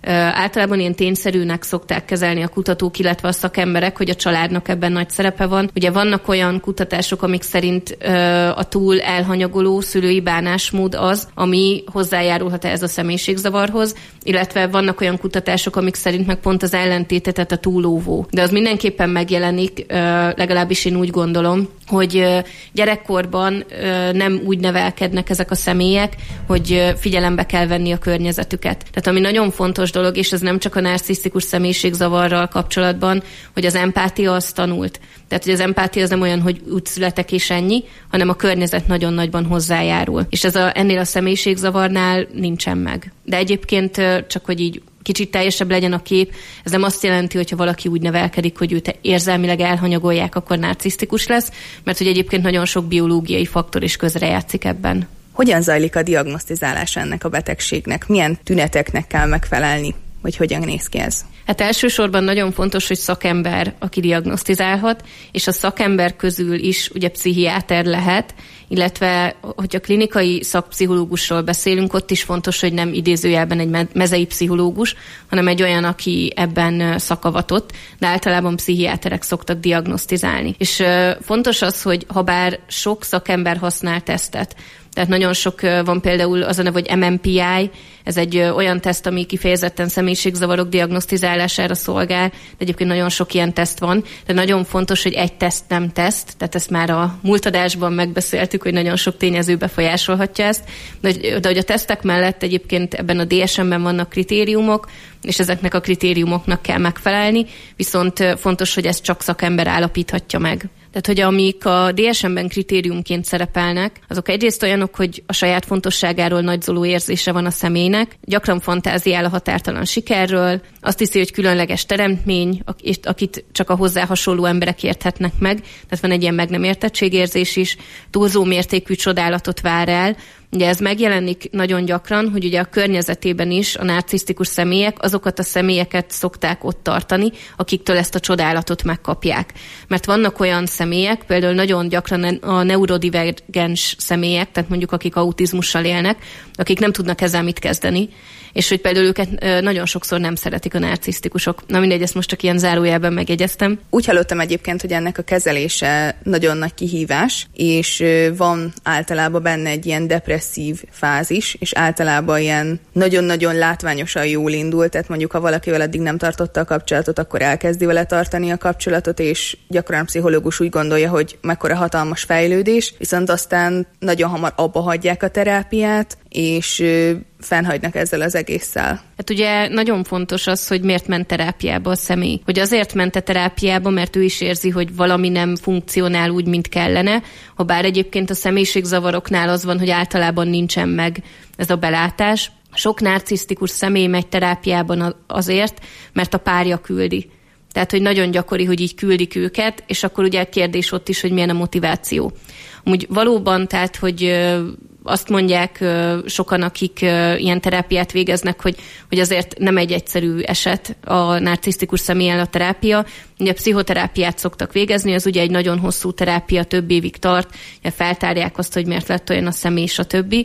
Általában ilyen tényszerűnek szokták kezelni a kutatók, illetve a szakemberek, hogy a családnak ebben nagy szerepe van. Ugye vannak olyan kutatások, amik szerint a túl elhanyagoló szülői bánásmód az, ami hozzájárulhat ez a személyiségzavarhoz, illetve vannak olyan kutatások, amik szerint meg pont az ellentéte, tehát a túlóvó. De az mindenképpen megjelenik, legalábbis én úgy gondolom, hogy gyerekkorban nem úgy nevelkednek ezek a személyek, hogy figyelembe kell venni a környezetüket. Tehát ami nagyon fontos dolog, és ez nem csak a narcisztikus személyiségzavarral kapcsolatban, hogy az empátia az tanult. Tehát, hogy az empátia az nem olyan, hogy úgy születek és ennyi, hanem a környezet nagyon nagyban hozzájárul. És ez a, ennél a személyiségzavarnál nincsen meg. De egyébként csak, hogy így kicsit teljesebb legyen a kép, ez nem azt jelenti, hogyha valaki úgy nevelkedik, hogy őt érzelmileg elhanyagolják, akkor narcisztikus lesz, mert hogy egyébként nagyon sok biológiai faktor is közrejátszik ebben. Hogyan zajlik a diagnosztizálás ennek a betegségnek? Milyen tüneteknek kell megfelelni? Vagy hogyan néz ki ez? Hát elsősorban nagyon fontos, hogy szakember, aki diagnosztizálhat, és a szakember közül is ugye pszichiáter lehet, illetve hogyha klinikai szakpszichológusról beszélünk, ott is fontos, hogy nem idézőjelben egy mezei pszichológus, hanem egy olyan, aki ebben szakavatott, de általában pszichiáterek szoktak diagnosztizálni. És fontos az, hogy ha bár sok szakember használ tesztet, tehát nagyon sok van például az a neve, hogy em em pé i, ez egy olyan teszt, ami kifejezetten személyiségzavarok diagnosztizálására szolgál, de egyébként nagyon sok ilyen teszt van, de nagyon fontos, hogy egy teszt nem teszt, tehát ezt már a múlt adásban megbeszéltük, hogy nagyon sok tényező befolyásolhatja ezt, de, de hogy a tesztek mellett egyébként ebben a dé es em-ben vannak kritériumok, és ezeknek a kritériumoknak kell megfelelni, viszont fontos, hogy ezt csak szakember állapíthatja meg. Tehát, hogy amik a dé es em-ben kritériumként szerepelnek, azok egyrészt olyanok, hogy a saját fontosságáról nagyzoló érzése van a személynek, gyakran fantáziál a határtalan sikerről, azt hiszi, hogy különleges teremtmény, akit csak a hozzá hasonló emberek érthetnek meg, tehát van egy ilyen meg nem értettségérzés is, túlzó mértékű csodálatot vár el. Ugye ez megjelenik nagyon gyakran, hogy ugye a környezetében is a narcisztikus személyek azokat a személyeket szokták ott tartani, akiktől ezt a csodálatot megkapják. Mert vannak olyan személyek, például nagyon gyakran a neurodivergens személyek, tehát mondjuk akik autizmussal élnek, akik nem tudnak ezzel mit kezdeni, és hogy például őket nagyon sokszor nem szeretik a narcisztikusok. Na mindegy, ezt most csak ilyen zárójelben megjegyeztem. Úgy hallottam egyébként, hogy ennek a kezelése nagyon nagy kihívás, és van általában benne egy ilyen depresszív fázis, és általában ilyen nagyon-nagyon látványosan jól indul, tehát mondjuk ha valakivel addig nem tartotta a kapcsolatot, akkor elkezdi vele tartani a kapcsolatot, és gyakran a pszichológus úgy gondolja, hogy mekkora hatalmas fejlődés, viszont aztán nagyon hamar abba hagyják a terápiát, és fennhagynak ezzel az egésszel. Hát ugye nagyon fontos az, hogy miért ment terápiába a személy. Hogy azért ment a terápiába, mert ő is érzi, hogy valami nem funkcionál úgy, mint kellene, ha bár egyébként a személyiségzavaroknál az van, hogy általában nincsen meg ez a belátás. Sok narcisztikus személy megy terápiában azért, mert a párja küldi. Tehát, hogy nagyon gyakori, hogy így küldik őket, és akkor ugye a kérdés ott is, hogy milyen a motiváció. Amúgy valóban, tehát, hogy azt mondják sokan, akik ilyen terápiát végeznek, hogy, hogy azért nem egy egyszerű eset a narcisztikus személlyel a terápia. Ugye a pszichoterápiát szoktak végezni, az ugye egy nagyon hosszú terápia, több évig tart, feltárják azt, hogy miért lett olyan a személy, stb.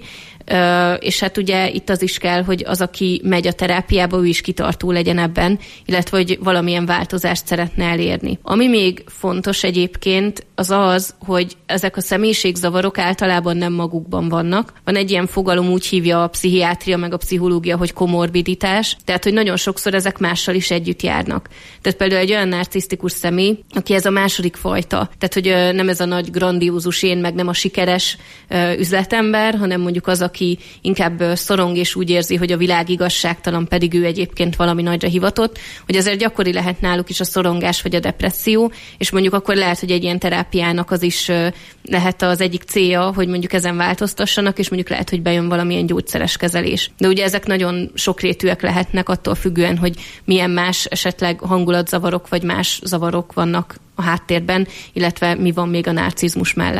És hát ugye itt az is kell, hogy az, aki megy a terápiába, ő is kitartó legyen ebben, illetve hogy valamilyen változást szeretne elérni. Ami még fontos egyébként, az az, hogy ezek a személyiségzavarok általában nem magukban vannak. Van egy ilyen fogalom, úgy hívja a pszichiátria meg a pszichológia, hogy komorbiditás, tehát hogy nagyon sokszor ezek mással is együtt járnak. Tehát például egy olyan narcisztikus személy, aki ez a második fajta, tehát hogy nem ez a nagy grandiózus én, meg nem a sikeres üzletember, hanem mondjuk az, aki inkább szorong és úgy érzi, hogy a világ igazságtalan, pedig ő egyébként valami nagyra hivatott, hogy azért gyakori lehet náluk is a szorongás vagy a depresszió, és mondjuk akkor lehet, hogy egy ilyen terápiának az is lehet az egyik célja, hogy mondjuk ezen változtassanak, és mondjuk lehet, hogy bejön valamilyen gyógyszeres kezelés. De ugye ezek nagyon sokrétűek lehetnek attól függően, hogy milyen más esetleg hangulatzavarok vagy más zavarok vannak a háttérben, illetve mi van még a narcizmus mellett.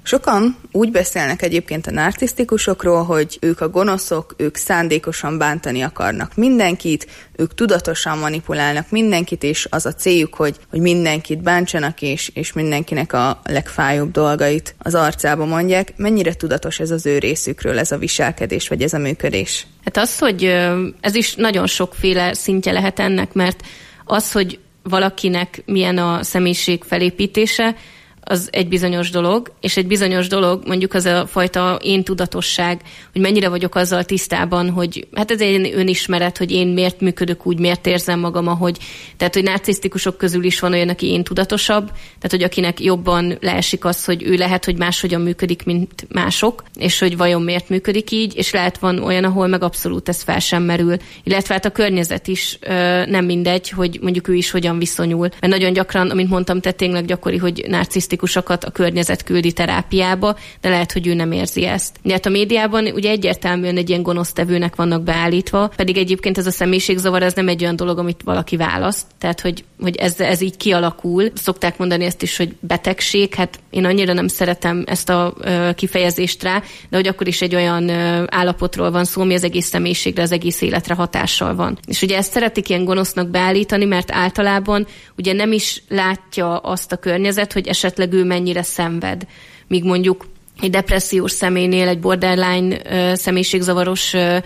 Sokan úgy beszélnek egyébként a narcisztikusokról, hogy ők a gonoszok, ők szándékosan bántani akarnak mindenkit, ők tudatosan manipulálnak mindenkit, és az a céljuk, hogy, hogy mindenkit bántsanak, és, és mindenkinek a legfájóbb dolgait az arcába mondják. Mennyire tudatos ez az ő részükről, ez a viselkedés, vagy ez a működés? Hát az, hogy ez is nagyon sokféle szintje lehet ennek, mert az, hogy valakinek milyen a személyiség felépítése, az egy bizonyos dolog, és egy bizonyos dolog mondjuk az a fajta én tudatosság, hogy mennyire vagyok azzal tisztában, hogy hát ez egy önismeret, hogy én miért működök úgy, miért érzem magam, ahogy, tehát hogy narcisztikusok közül is van olyan, aki én tudatosabb, tehát hogy akinek jobban leesik az, hogy ő lehet, hogy máshogyan működik, mint mások, és hogy vajon miért működik így, és lehet van olyan, ahol meg abszolút ez fel sem merül. Illetve hát a környezet is ö, nem mindegy, hogy mondjuk ő is hogyan viszonyul. Mert nagyon gyakran, amint mondtam, te tényleg gyakori, hogy narcisztikus a környezet küldi terápiába, de lehet, hogy ő nem érzi ezt. De hát a médiában ugye egyértelműen egy ilyen gonosztevőnek vannak beállítva, pedig egyébként ez a személyiségzavar, ez nem egy olyan dolog, amit valaki választ, tehát hogy, hogy ez, ez így kialakul. Szokták mondani ezt is, hogy betegség, hát én annyira nem szeretem ezt a ö, kifejezést rá, de hogy akkor is egy olyan ö, állapotról van szó, ami az egész személyiségre, az egész életre hatással van. És ugye ezt szeretik ilyen gonosznak beállítani, mert általában ugye nem is látja azt a környezet, hogy esetleg ő mennyire szenved. Míg mondjuk egy depressziós személynél, egy borderline ö, személyiségzavaros ö,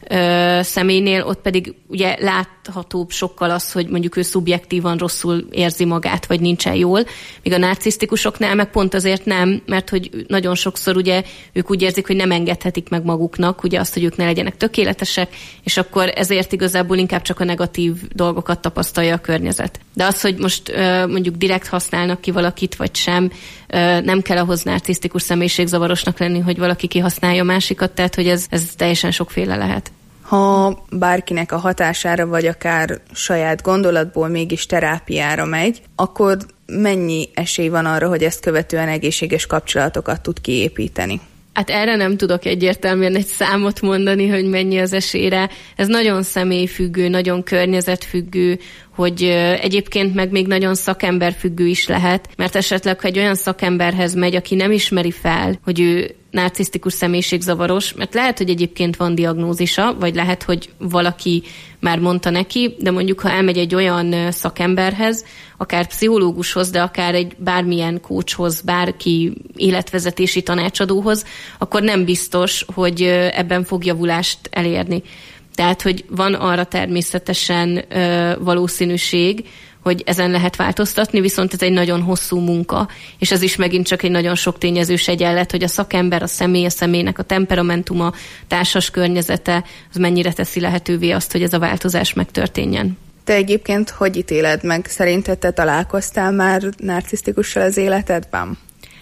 ö, személynél, ott pedig ugye láthatóbb sokkal az, hogy mondjuk ő szubjektívan rosszul érzi magát, vagy nincsen jól. Míg a narcisztikusoknál meg pont azért nem, mert hogy nagyon sokszor ugye ők úgy érzik, hogy nem engedhetik meg maguknak ugye azt, hogy ők ne legyenek tökéletesek, és akkor ezért igazából inkább csak a negatív dolgokat tapasztalja a környezet. De az, hogy most ö, mondjuk direkt használnak ki valakit, vagy sem, ö, nem kell ahhoz narcisztikus személyiségzavarosnak lenni, hogy valaki kihasználja a másikat, tehát hogy ez, ez teljesen sokféle lehet. Ha bárkinek a hatására, vagy akár saját gondolatból mégis terápiára megy, akkor mennyi esély van arra, hogy ezt követően egészséges kapcsolatokat tud kiépíteni? Hát erre nem tudok egyértelműen egy számot mondani, hogy mennyi az esélyre. Ez nagyon személyfüggő, nagyon környezetfüggő, hogy egyébként meg még nagyon szakemberfüggő is lehet, mert esetleg, ha egy olyan szakemberhez megy, aki nem ismeri fel, hogy ő narcisztikus személyiségzavaros, mert lehet, hogy egyébként van diagnózisa, vagy lehet, hogy valaki már mondta neki, de mondjuk, ha elmegy egy olyan szakemberhez, akár pszichológushoz, de akár egy bármilyen coachhoz, bárki életvezetési tanácsadóhoz, akkor nem biztos, hogy ebben fog javulást elérni. Tehát, hogy van arra természetesen ö, valószínűség, hogy ezen lehet változtatni, viszont ez egy nagyon hosszú munka, és ez is megint csak egy nagyon sok tényezős egyenlet, hogy a szakember, a személy, a személynek a temperamentuma, társas környezete, az mennyire teszi lehetővé azt, hogy ez a változás megtörténjen. Te egyébként hogy ítéled meg? Szerinted te találkoztál már narcisztikussal az életedben?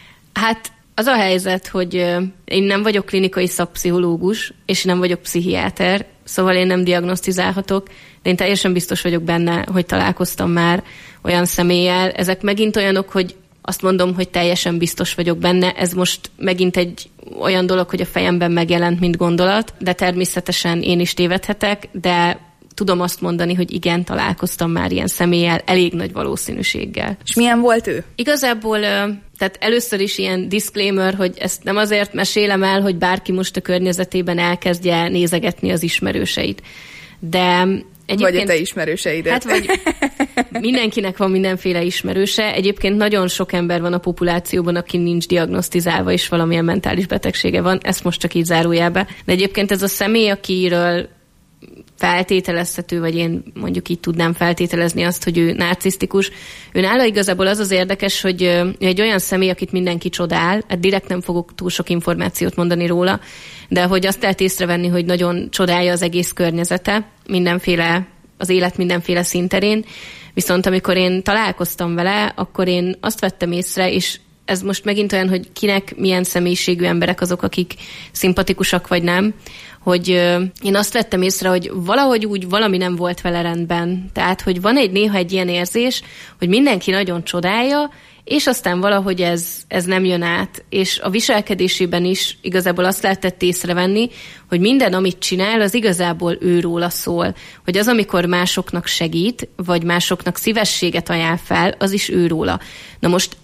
Hát az a helyzet, hogy én nem vagyok klinikai szakpszichológus, és nem vagyok pszichiáter, szóval én nem diagnosztizálhatok, de én teljesen biztos vagyok benne, hogy találkoztam már olyan személlyel. Ezek megint olyanok, hogy azt mondom, hogy teljesen biztos vagyok benne. Ez most megint egy olyan dolog, hogy a fejemben megjelent, mint gondolat, de természetesen én is tévedhetek, de tudom azt mondani, hogy igen, találkoztam már ilyen személlyel elég nagy valószínűséggel. És milyen volt ő? Igazából, tehát először is ilyen disclaimer, hogy ezt nem azért mesélem el, hogy bárki most a környezetében elkezdje nézegetni az ismerőseit. De vagy a te ismerőseidet. Hát vagy mindenkinek van mindenféle ismerőse. Egyébként nagyon sok ember van a populációban, aki nincs diagnosztizálva, és valamilyen mentális betegsége van. Ezt most csak így zárójelbe. De egyébként ez a személy, akiről feltételezhető, vagy én mondjuk így tudnám feltételezni azt, hogy ő narcisztikus. Ő nála igazából az az érdekes, hogy ő egy olyan személy, akit mindenki csodál, hát direkt nem fogok túl sok információt mondani róla, de hogy azt lehet észrevenni, hogy nagyon csodálja az egész környezete, mindenféle, az élet mindenféle szinterén, viszont amikor én találkoztam vele, akkor én azt vettem észre, és ez most megint olyan, hogy kinek milyen személyiségű emberek azok, akik szimpatikusak vagy nem, hogy én azt vettem észre, hogy valahogy úgy valami nem volt vele rendben. Tehát, hogy van egy néha egy ilyen érzés, hogy mindenki nagyon csodálja, és aztán valahogy ez, ez nem jön át. És a viselkedésében is igazából azt lehetett észrevenni, hogy minden, amit csinál, az igazából őróla szól. Hogy az, amikor másoknak segít, vagy másoknak szívességet ajánl fel, az is őróla. Na most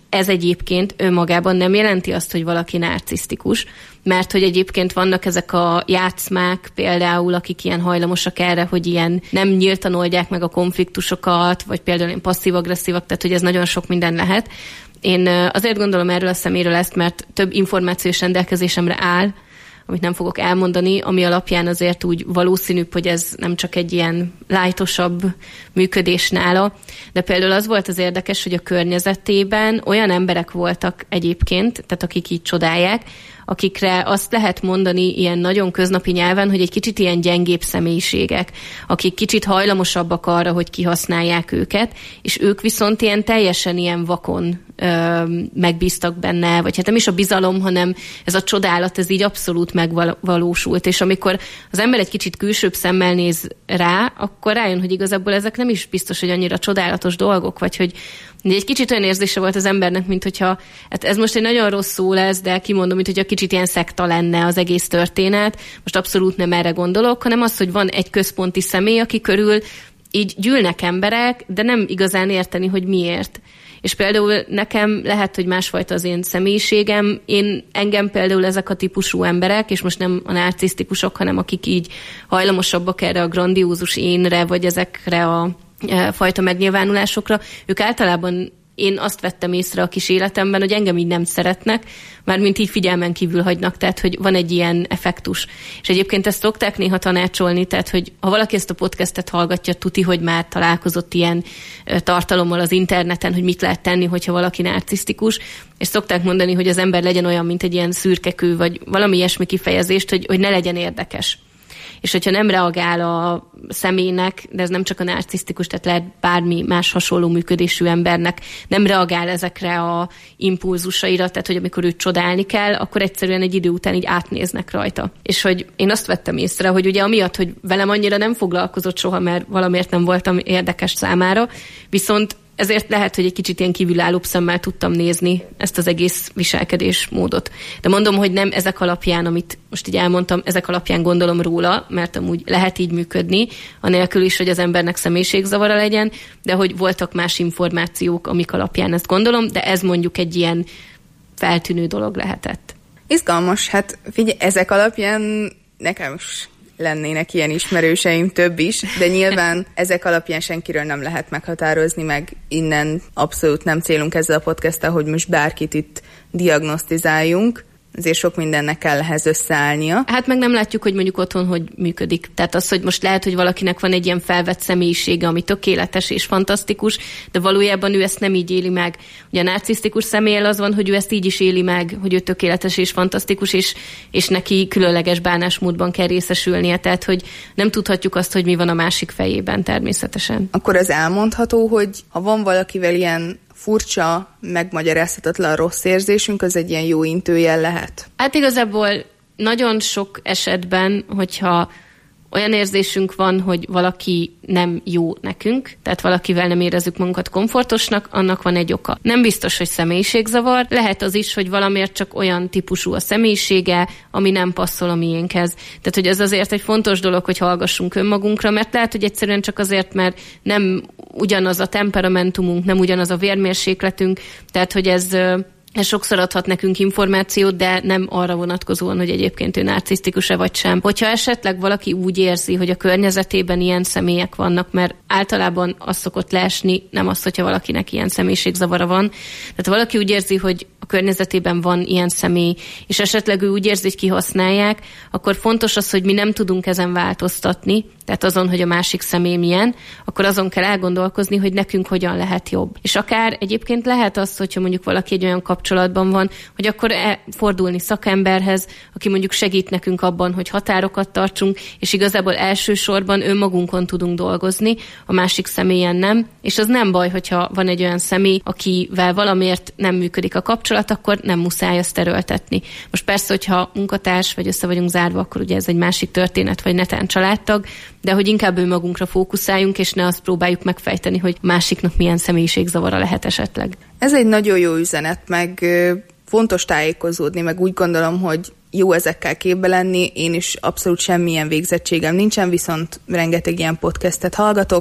ez egyébként önmagában nem jelenti azt, hogy valaki narcisztikus, mert hogy egyébként vannak ezek a játszmák például, akik ilyen hajlamosak erre, hogy ilyen nem nyíltan oldják meg a konfliktusokat, vagy például ilyen passzív-agresszívak, tehát hogy ez nagyon sok minden lehet. Én azért gondolom erről a szeméről ezt, mert több információs rendelkezésemre áll, amit nem fogok elmondani, ami alapján azért úgy valószínűbb, hogy ez nem csak egy ilyen lightosabb működés nála, de például az volt az érdekes, hogy a környezetében olyan emberek voltak egyébként, tehát akik így csodálják, akikre azt lehet mondani ilyen nagyon köznapi nyelven, hogy egy kicsit ilyen gyengébb személyiségek, akik kicsit hajlamosabbak arra, hogy kihasználják őket, és ők viszont ilyen teljesen ilyen vakon ö, megbíztak benne, vagy hát nem is a bizalom, hanem ez a csodálat, ez így abszolút megvalósult, és amikor az ember egy kicsit külsőbb szemmel néz rá, akkor rájön, hogy igazából ezek nem is biztos, hogy annyira csodálatos dolgok, vagy hogy egy kicsit olyan érzése volt az embernek, mint hogyha, hát ez most egy nagyon rossz szó lesz, de kimondom, mint hogyha kicsit ilyen szekta lenne az egész történet. Most abszolút nem erre gondolok, hanem az, hogy van egy központi személy, aki körül így gyűlnek emberek, de nem igazán érteni, hogy miért. És például nekem lehet, hogy másfajta az én személyiségem. Én engem például ezek a típusú emberek, és most nem a narcisztikusok, hanem akik így hajlamosabbak erre a grandiózus énre, vagy ezekre a fajta megnyilvánulásokra, ők általában én azt vettem észre a kis életemben, hogy engem így nem szeretnek, mármint így figyelmen kívül hagynak, tehát hogy van egy ilyen effektus. És egyébként ezt szokták néha tanácsolni, tehát hogy ha valaki ezt a podcastet hallgatja, tuti, hogy már találkozott ilyen tartalommal az interneten, hogy mit lehet tenni, hogyha valaki narcisztikus, és szokták mondani, hogy az ember legyen olyan, mint egy ilyen szürkekő, vagy valami ilyesmi kifejezést, hogy, hogy ne legyen érdekes. És hogyha nem reagál a személynek, de ez nem csak a narcisztikus, tehát lehet bármi más hasonló működésű embernek, nem reagál ezekre a impulzusaira, tehát hogy amikor őt csodálni kell, akkor egyszerűen egy idő után így átnéznek rajta. És hogy én azt vettem észre, hogy ugye amiatt, hogy velem annyira nem foglalkozott soha, mert valamiért nem voltam érdekes számára, viszont ezért lehet, hogy egy kicsit ilyen kívülállóbb szemmel tudtam nézni ezt az egész viselkedésmódot. De mondom, hogy nem ezek alapján, amit most így elmondtam, ezek alapján gondolom róla, mert amúgy lehet így működni, anélkül is, hogy az embernek személyiségzavara legyen, de hogy voltak más információk, amik alapján ezt gondolom, de ez mondjuk egy ilyen feltűnő dolog lehetett. Izgalmas, hát figyelj, ezek alapján nekem is lennének ilyen ismerőseim, több is, de nyilván ezek alapján senkiről nem lehet meghatározni, meg innen abszolút nem célunk ezzel a podcasttel, hogy most bárkit itt diagnosztizáljunk, azért sok mindennek kell ehhez összeállnia. Hát meg nem látjuk, hogy mondjuk otthon hogy működik. Tehát az, hogy most lehet, hogy valakinek van egy ilyen felvett személyisége, ami tökéletes és fantasztikus, de valójában ő ezt nem így éli meg. Ugye a narcisztikus személlyel az van, hogy ő ezt így is éli meg, hogy ő tökéletes és fantasztikus, és, és neki különleges bánásmódban kell részesülnie. Tehát, hogy nem tudhatjuk azt, hogy mi van a másik fejében természetesen. Akkor az elmondható, hogy ha van valakivel ilyen furcsa, megmagyarázhatatlan rossz érzésünk, az egy ilyen jó intőjel lehet? Hát igazából nagyon sok esetben, hogyha olyan érzésünk van, hogy valaki nem jó nekünk, tehát valakivel nem érezzük magunkat komfortosnak, annak van egy oka. Nem biztos, hogy személyiségzavar, lehet az is, hogy valamiért csak olyan típusú a személyisége, ami nem passzol a miénkhez. Tehát, hogy ez azért egy fontos dolog, hogy hallgassunk önmagunkra, mert lehet, hogy egyszerűen csak azért, mert nem ugyanaz a temperamentumunk, nem ugyanaz a vérmérsékletünk, tehát, hogy ez... Ez sokszor adhat nekünk információt, de nem arra vonatkozóan, hogy egyébként ő narcisztikus-e vagy sem. Hogyha esetleg valaki úgy érzi, hogy a környezetében ilyen személyek vannak, mert általában az szokott leesni, nem az, hogyha valakinek ilyen személyiségzavara van. Tehát valaki úgy érzi, hogy a környezetében van ilyen személy, és esetleg ő úgy érzi, hogy kihasználják, akkor fontos az, hogy mi nem tudunk ezen változtatni, tehát azon, hogy a másik személy milyen, akkor azon kell elgondolkozni, hogy nekünk hogyan lehet jobb. És akár egyébként lehet az, hogyha mondjuk valaki egy olyan kapcsolatban van, hogy akkor fordulni szakemberhez, aki mondjuk segít nekünk abban, hogy határokat tartsunk, és igazából elsősorban önmagunkon tudunk dolgozni, a másik személyen nem, és az nem baj, hogyha van egy olyan személy, akivel valamiért nem működik a kapcsolat, akkor nem muszáj azt erőltetni. Most persze, hogyha munkatárs, vagy össze vagyunk zárva, akkor ugye ez egy másik történet, vagy netán családtag, de hogy inkább önmagunkra fókuszáljunk, és ne azt próbáljuk megfejteni, hogy másiknak milyen személyiségzavara lehet esetleg. Ez egy nagyon jó üzenet, meg fontos tájékozódni, meg úgy gondolom, hogy jó ezekkel képbe lenni. Én is abszolút semmilyen végzettségem nincsen, viszont rengeteg ilyen podcastet hallgatok,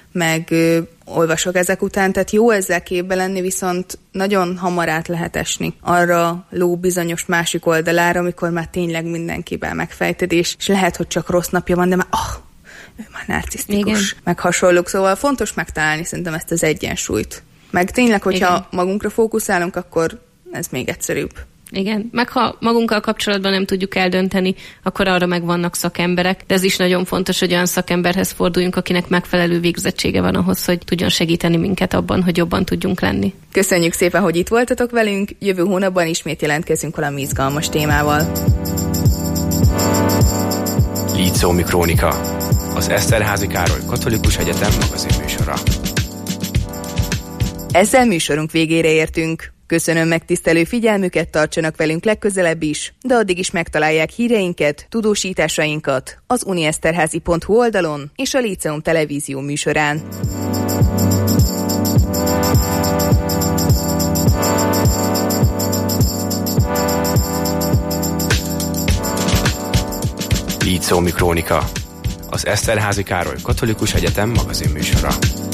meg ö, olvasok ezek után, tehát jó ezzel képbe lenni, viszont nagyon hamar át lehet esni arra ló bizonyos másik oldalára, amikor már tényleg mindenkivel megfejted, és, és lehet, hogy csak rossz napja van, de már ah, ő már narcisztikus, meg hasonlók, szóval fontos megtalálni szerintem ezt az egyensúlyt. Meg tényleg, hogyha igen. magunkra fókuszálunk, akkor ez még egyszerűbb. Igen, meg ha magunkkal kapcsolatban nem tudjuk eldönteni, akkor arra meg vannak szakemberek, de ez is nagyon fontos, hogy olyan szakemberhez forduljunk, akinek megfelelő végzettsége van ahhoz, hogy tudjon segíteni minket abban, hogy jobban tudjunk lenni. Köszönjük szépen, hogy itt voltatok velünk, jövő hónapban ismét jelentkezünk valami izgalmas témával. Líceumi Krónika, az Eszterházy Károly Katolikus Egyetem magazinműsora. Ezzel műsorunk végére értünk. Köszönöm megtisztelő figyelmüket, tartsanak velünk legközelebb is, de addig is megtalálják híreinket, tudósításainkat az unieszterházi pont hu oldalon és a Líceum televízió műsorán. Líceumi Krónika, az Eszterházy Károly Katolikus Egyetem magazinműsora.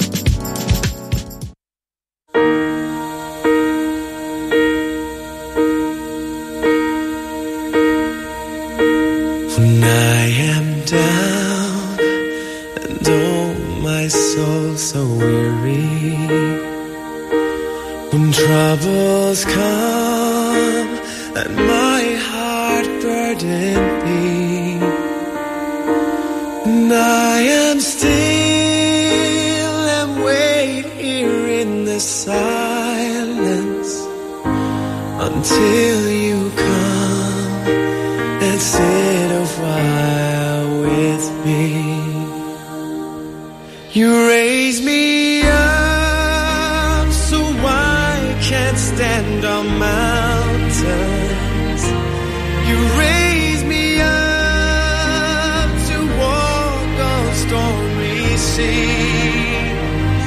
So weary when troubles come and my heart burden be, and I am still and wait here in the silence until you come and sit a while with me. You raise me up so I can't stand on mountains. You raise me up to walk on stormy seas.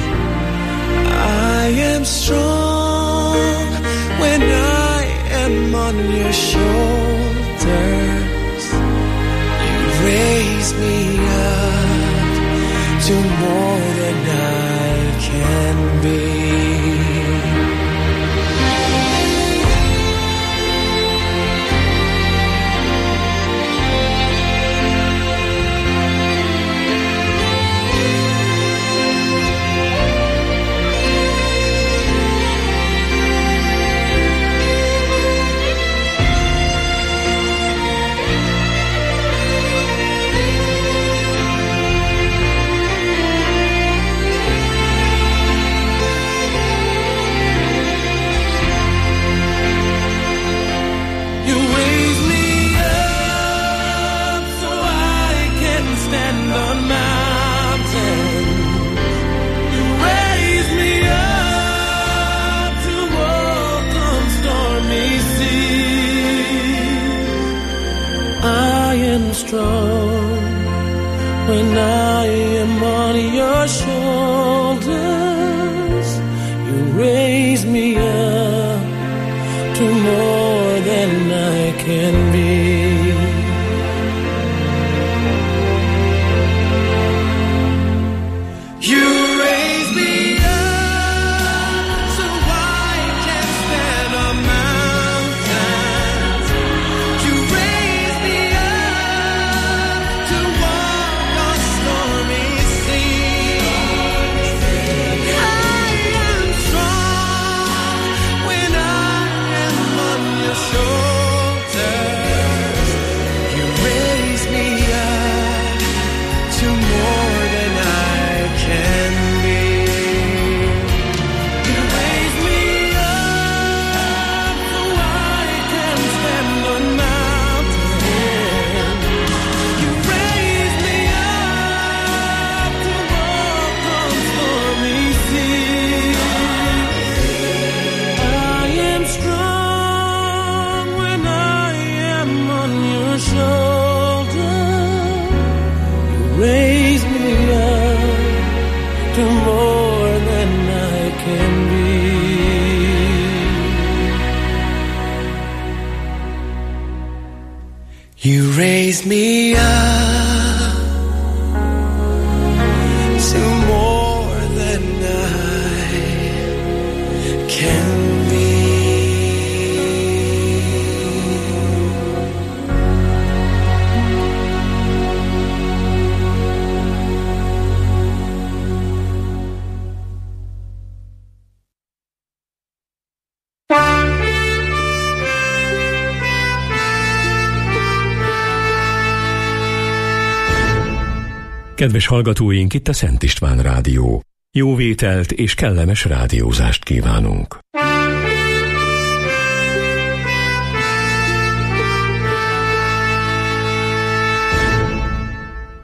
I am strong when I am on your shoulders. You raise me up to more than I can be. Strong when I am on your shoulders. You raise me up to more than I can be. You raise me up to more Kedves hallgatóink, itt a Szent István Rádió. Jó vételt és kellemes rádiózást kívánunk.